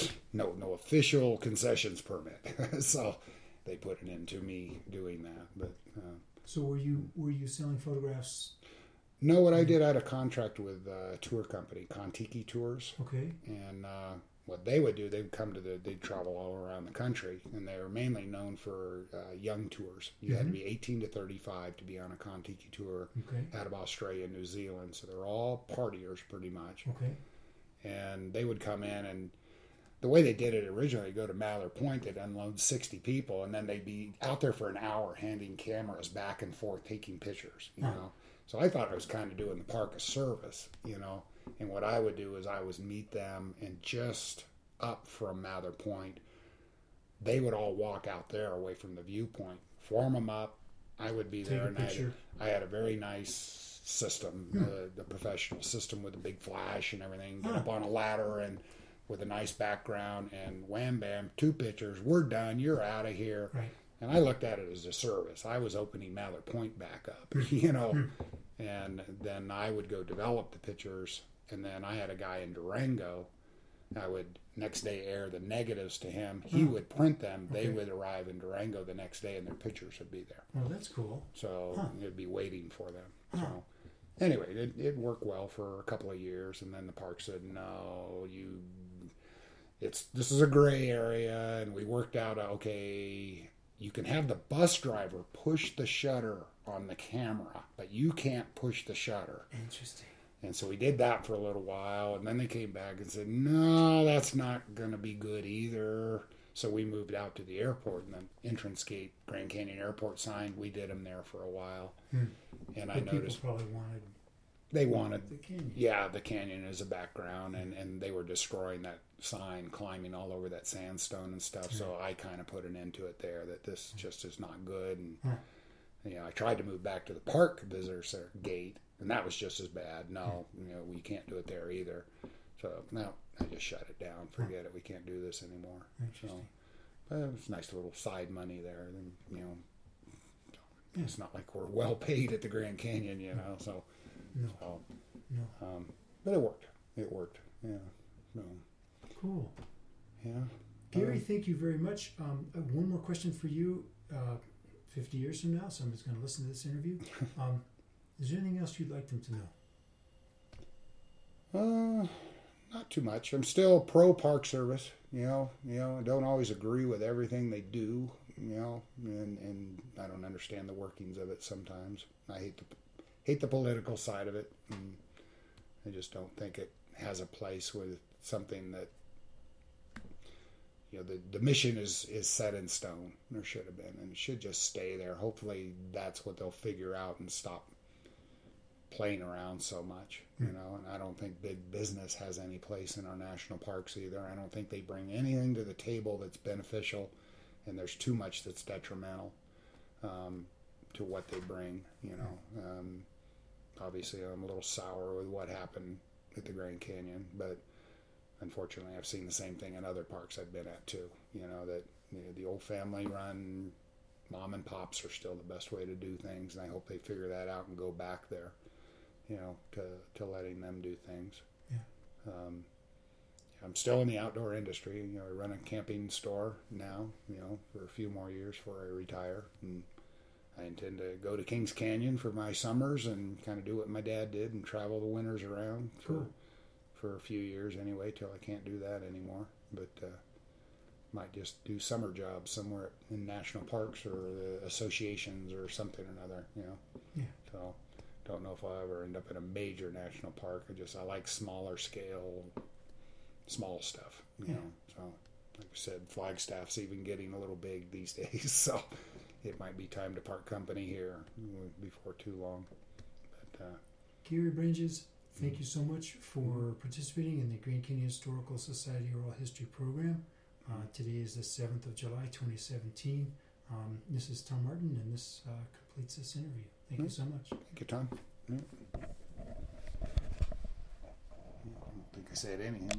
No official concessions permit, so they put it into me doing that. But so were you selling photographs? no, what I did, I had a contract with a tour company, Kontiki Tours, Okay. and what they would do, they'd travel all around the country, and they were mainly known for young tours. You had to be 18 to 35 to be on a Kontiki tour Okay. out of Australia and New Zealand. So they're all partiers pretty much. Okay. And they would come in, and the way they did it originally, go to Mallard Point, they'd unload 60 people, and then they'd be out there for an hour handing cameras back and forth, taking pictures, you know. So I thought I was kind of doing the park a service, you know. And what I would do is I would meet them, and just up from Mather Point, they would all walk out there away from the viewpoint, form them up. I would be there, and I had a very nice system, the professional system with a big flash and everything. Get up on a ladder and with a nice background, and wham bam, 2 pictures. We're done. You're out of here. Right. And I looked at it as a service. I was opening Mather Point back up, you know. And then I would go develop the pictures, and then I had a guy in Durango. I would next day air the negatives to him. He would print them. They would arrive in Durango the next day, and their pictures would be there. Oh, that's cool. So it'd be waiting for them. So anyway, it worked well for a couple of years, and then the park said, "No, this is a gray area," and we worked out, okay, you can have the bus driver push the shutter on the camera, but you can't push the shutter. Interesting. And so we did that for a little while, and then they came back and said, no, that's not going to be good either. So we moved out to the airport, and the entrance gate, Grand Canyon Airport sign, we did them there for a while. And I noticed people probably wanted the canyon. Yeah, the canyon as a background, and they were destroying that sign, climbing all over that sandstone and stuff. So I kind of put an end to it there, that this just is not good. And you know, I tried to move back to the park visitor gate, and that was just as bad. No, you know, we can't do it there either. So no, I just shut it down. Forget it. We can't do this anymore. So, but it was nice little side money there. And, you know, it's not like we're well paid at the Grand Canyon, you know. So, but it worked. It worked. Yeah. So, cool. Yeah. Gary, thank you very much. One more question for you. 50 years from now, someone's going to listen to this interview. Is there anything else you'd like them to know? Not too much. I'm still pro Park Service. You know, I don't always agree with everything they do. You know, and I don't understand the workings of it sometimes. I hate the political side of it, and I just don't think it has a place with something that, you know, the mission is set in stone, or should have been, and it should just stay there. Hopefully that's what they'll figure out and stop playing around so much, you know. And I don't think big business has any place in our national parks either. I don't think they bring anything to the table that's beneficial, and there's too much that's detrimental to what they bring, you know. Obviously I'm a little sour with what happened at the Grand Canyon, but unfortunately I've seen the same thing in other parks I've been at too, you know, that, you know, the old family run mom and pops are still the best way to do things, and I hope they figure that out and go back there, you know, to letting them do things. I'm still in the outdoor industry. You know, I run a camping store now, you know, for a few more years before I retire, and I intend to go to Kings Canyon for my summers and kind of do what my dad did and travel the winters around for a few years anyway, till I can't do that anymore. But might just do summer jobs somewhere in national parks or the associations or something or another, you know. Yeah. So don't know if I'll ever end up in a major national park. I like smaller scale, small stuff, you know. So like I said, Flagstaff's even getting a little big these days, so it might be time to part company here before too long. But Gary Branges, thank you so much for participating in the Grand Canyon Historical Society Oral History Program. Today is the 7th of July, 2017. This is Tom Martin, and this completes this interview. Thank you so much. Thank you, Tom. I don't think I said anything.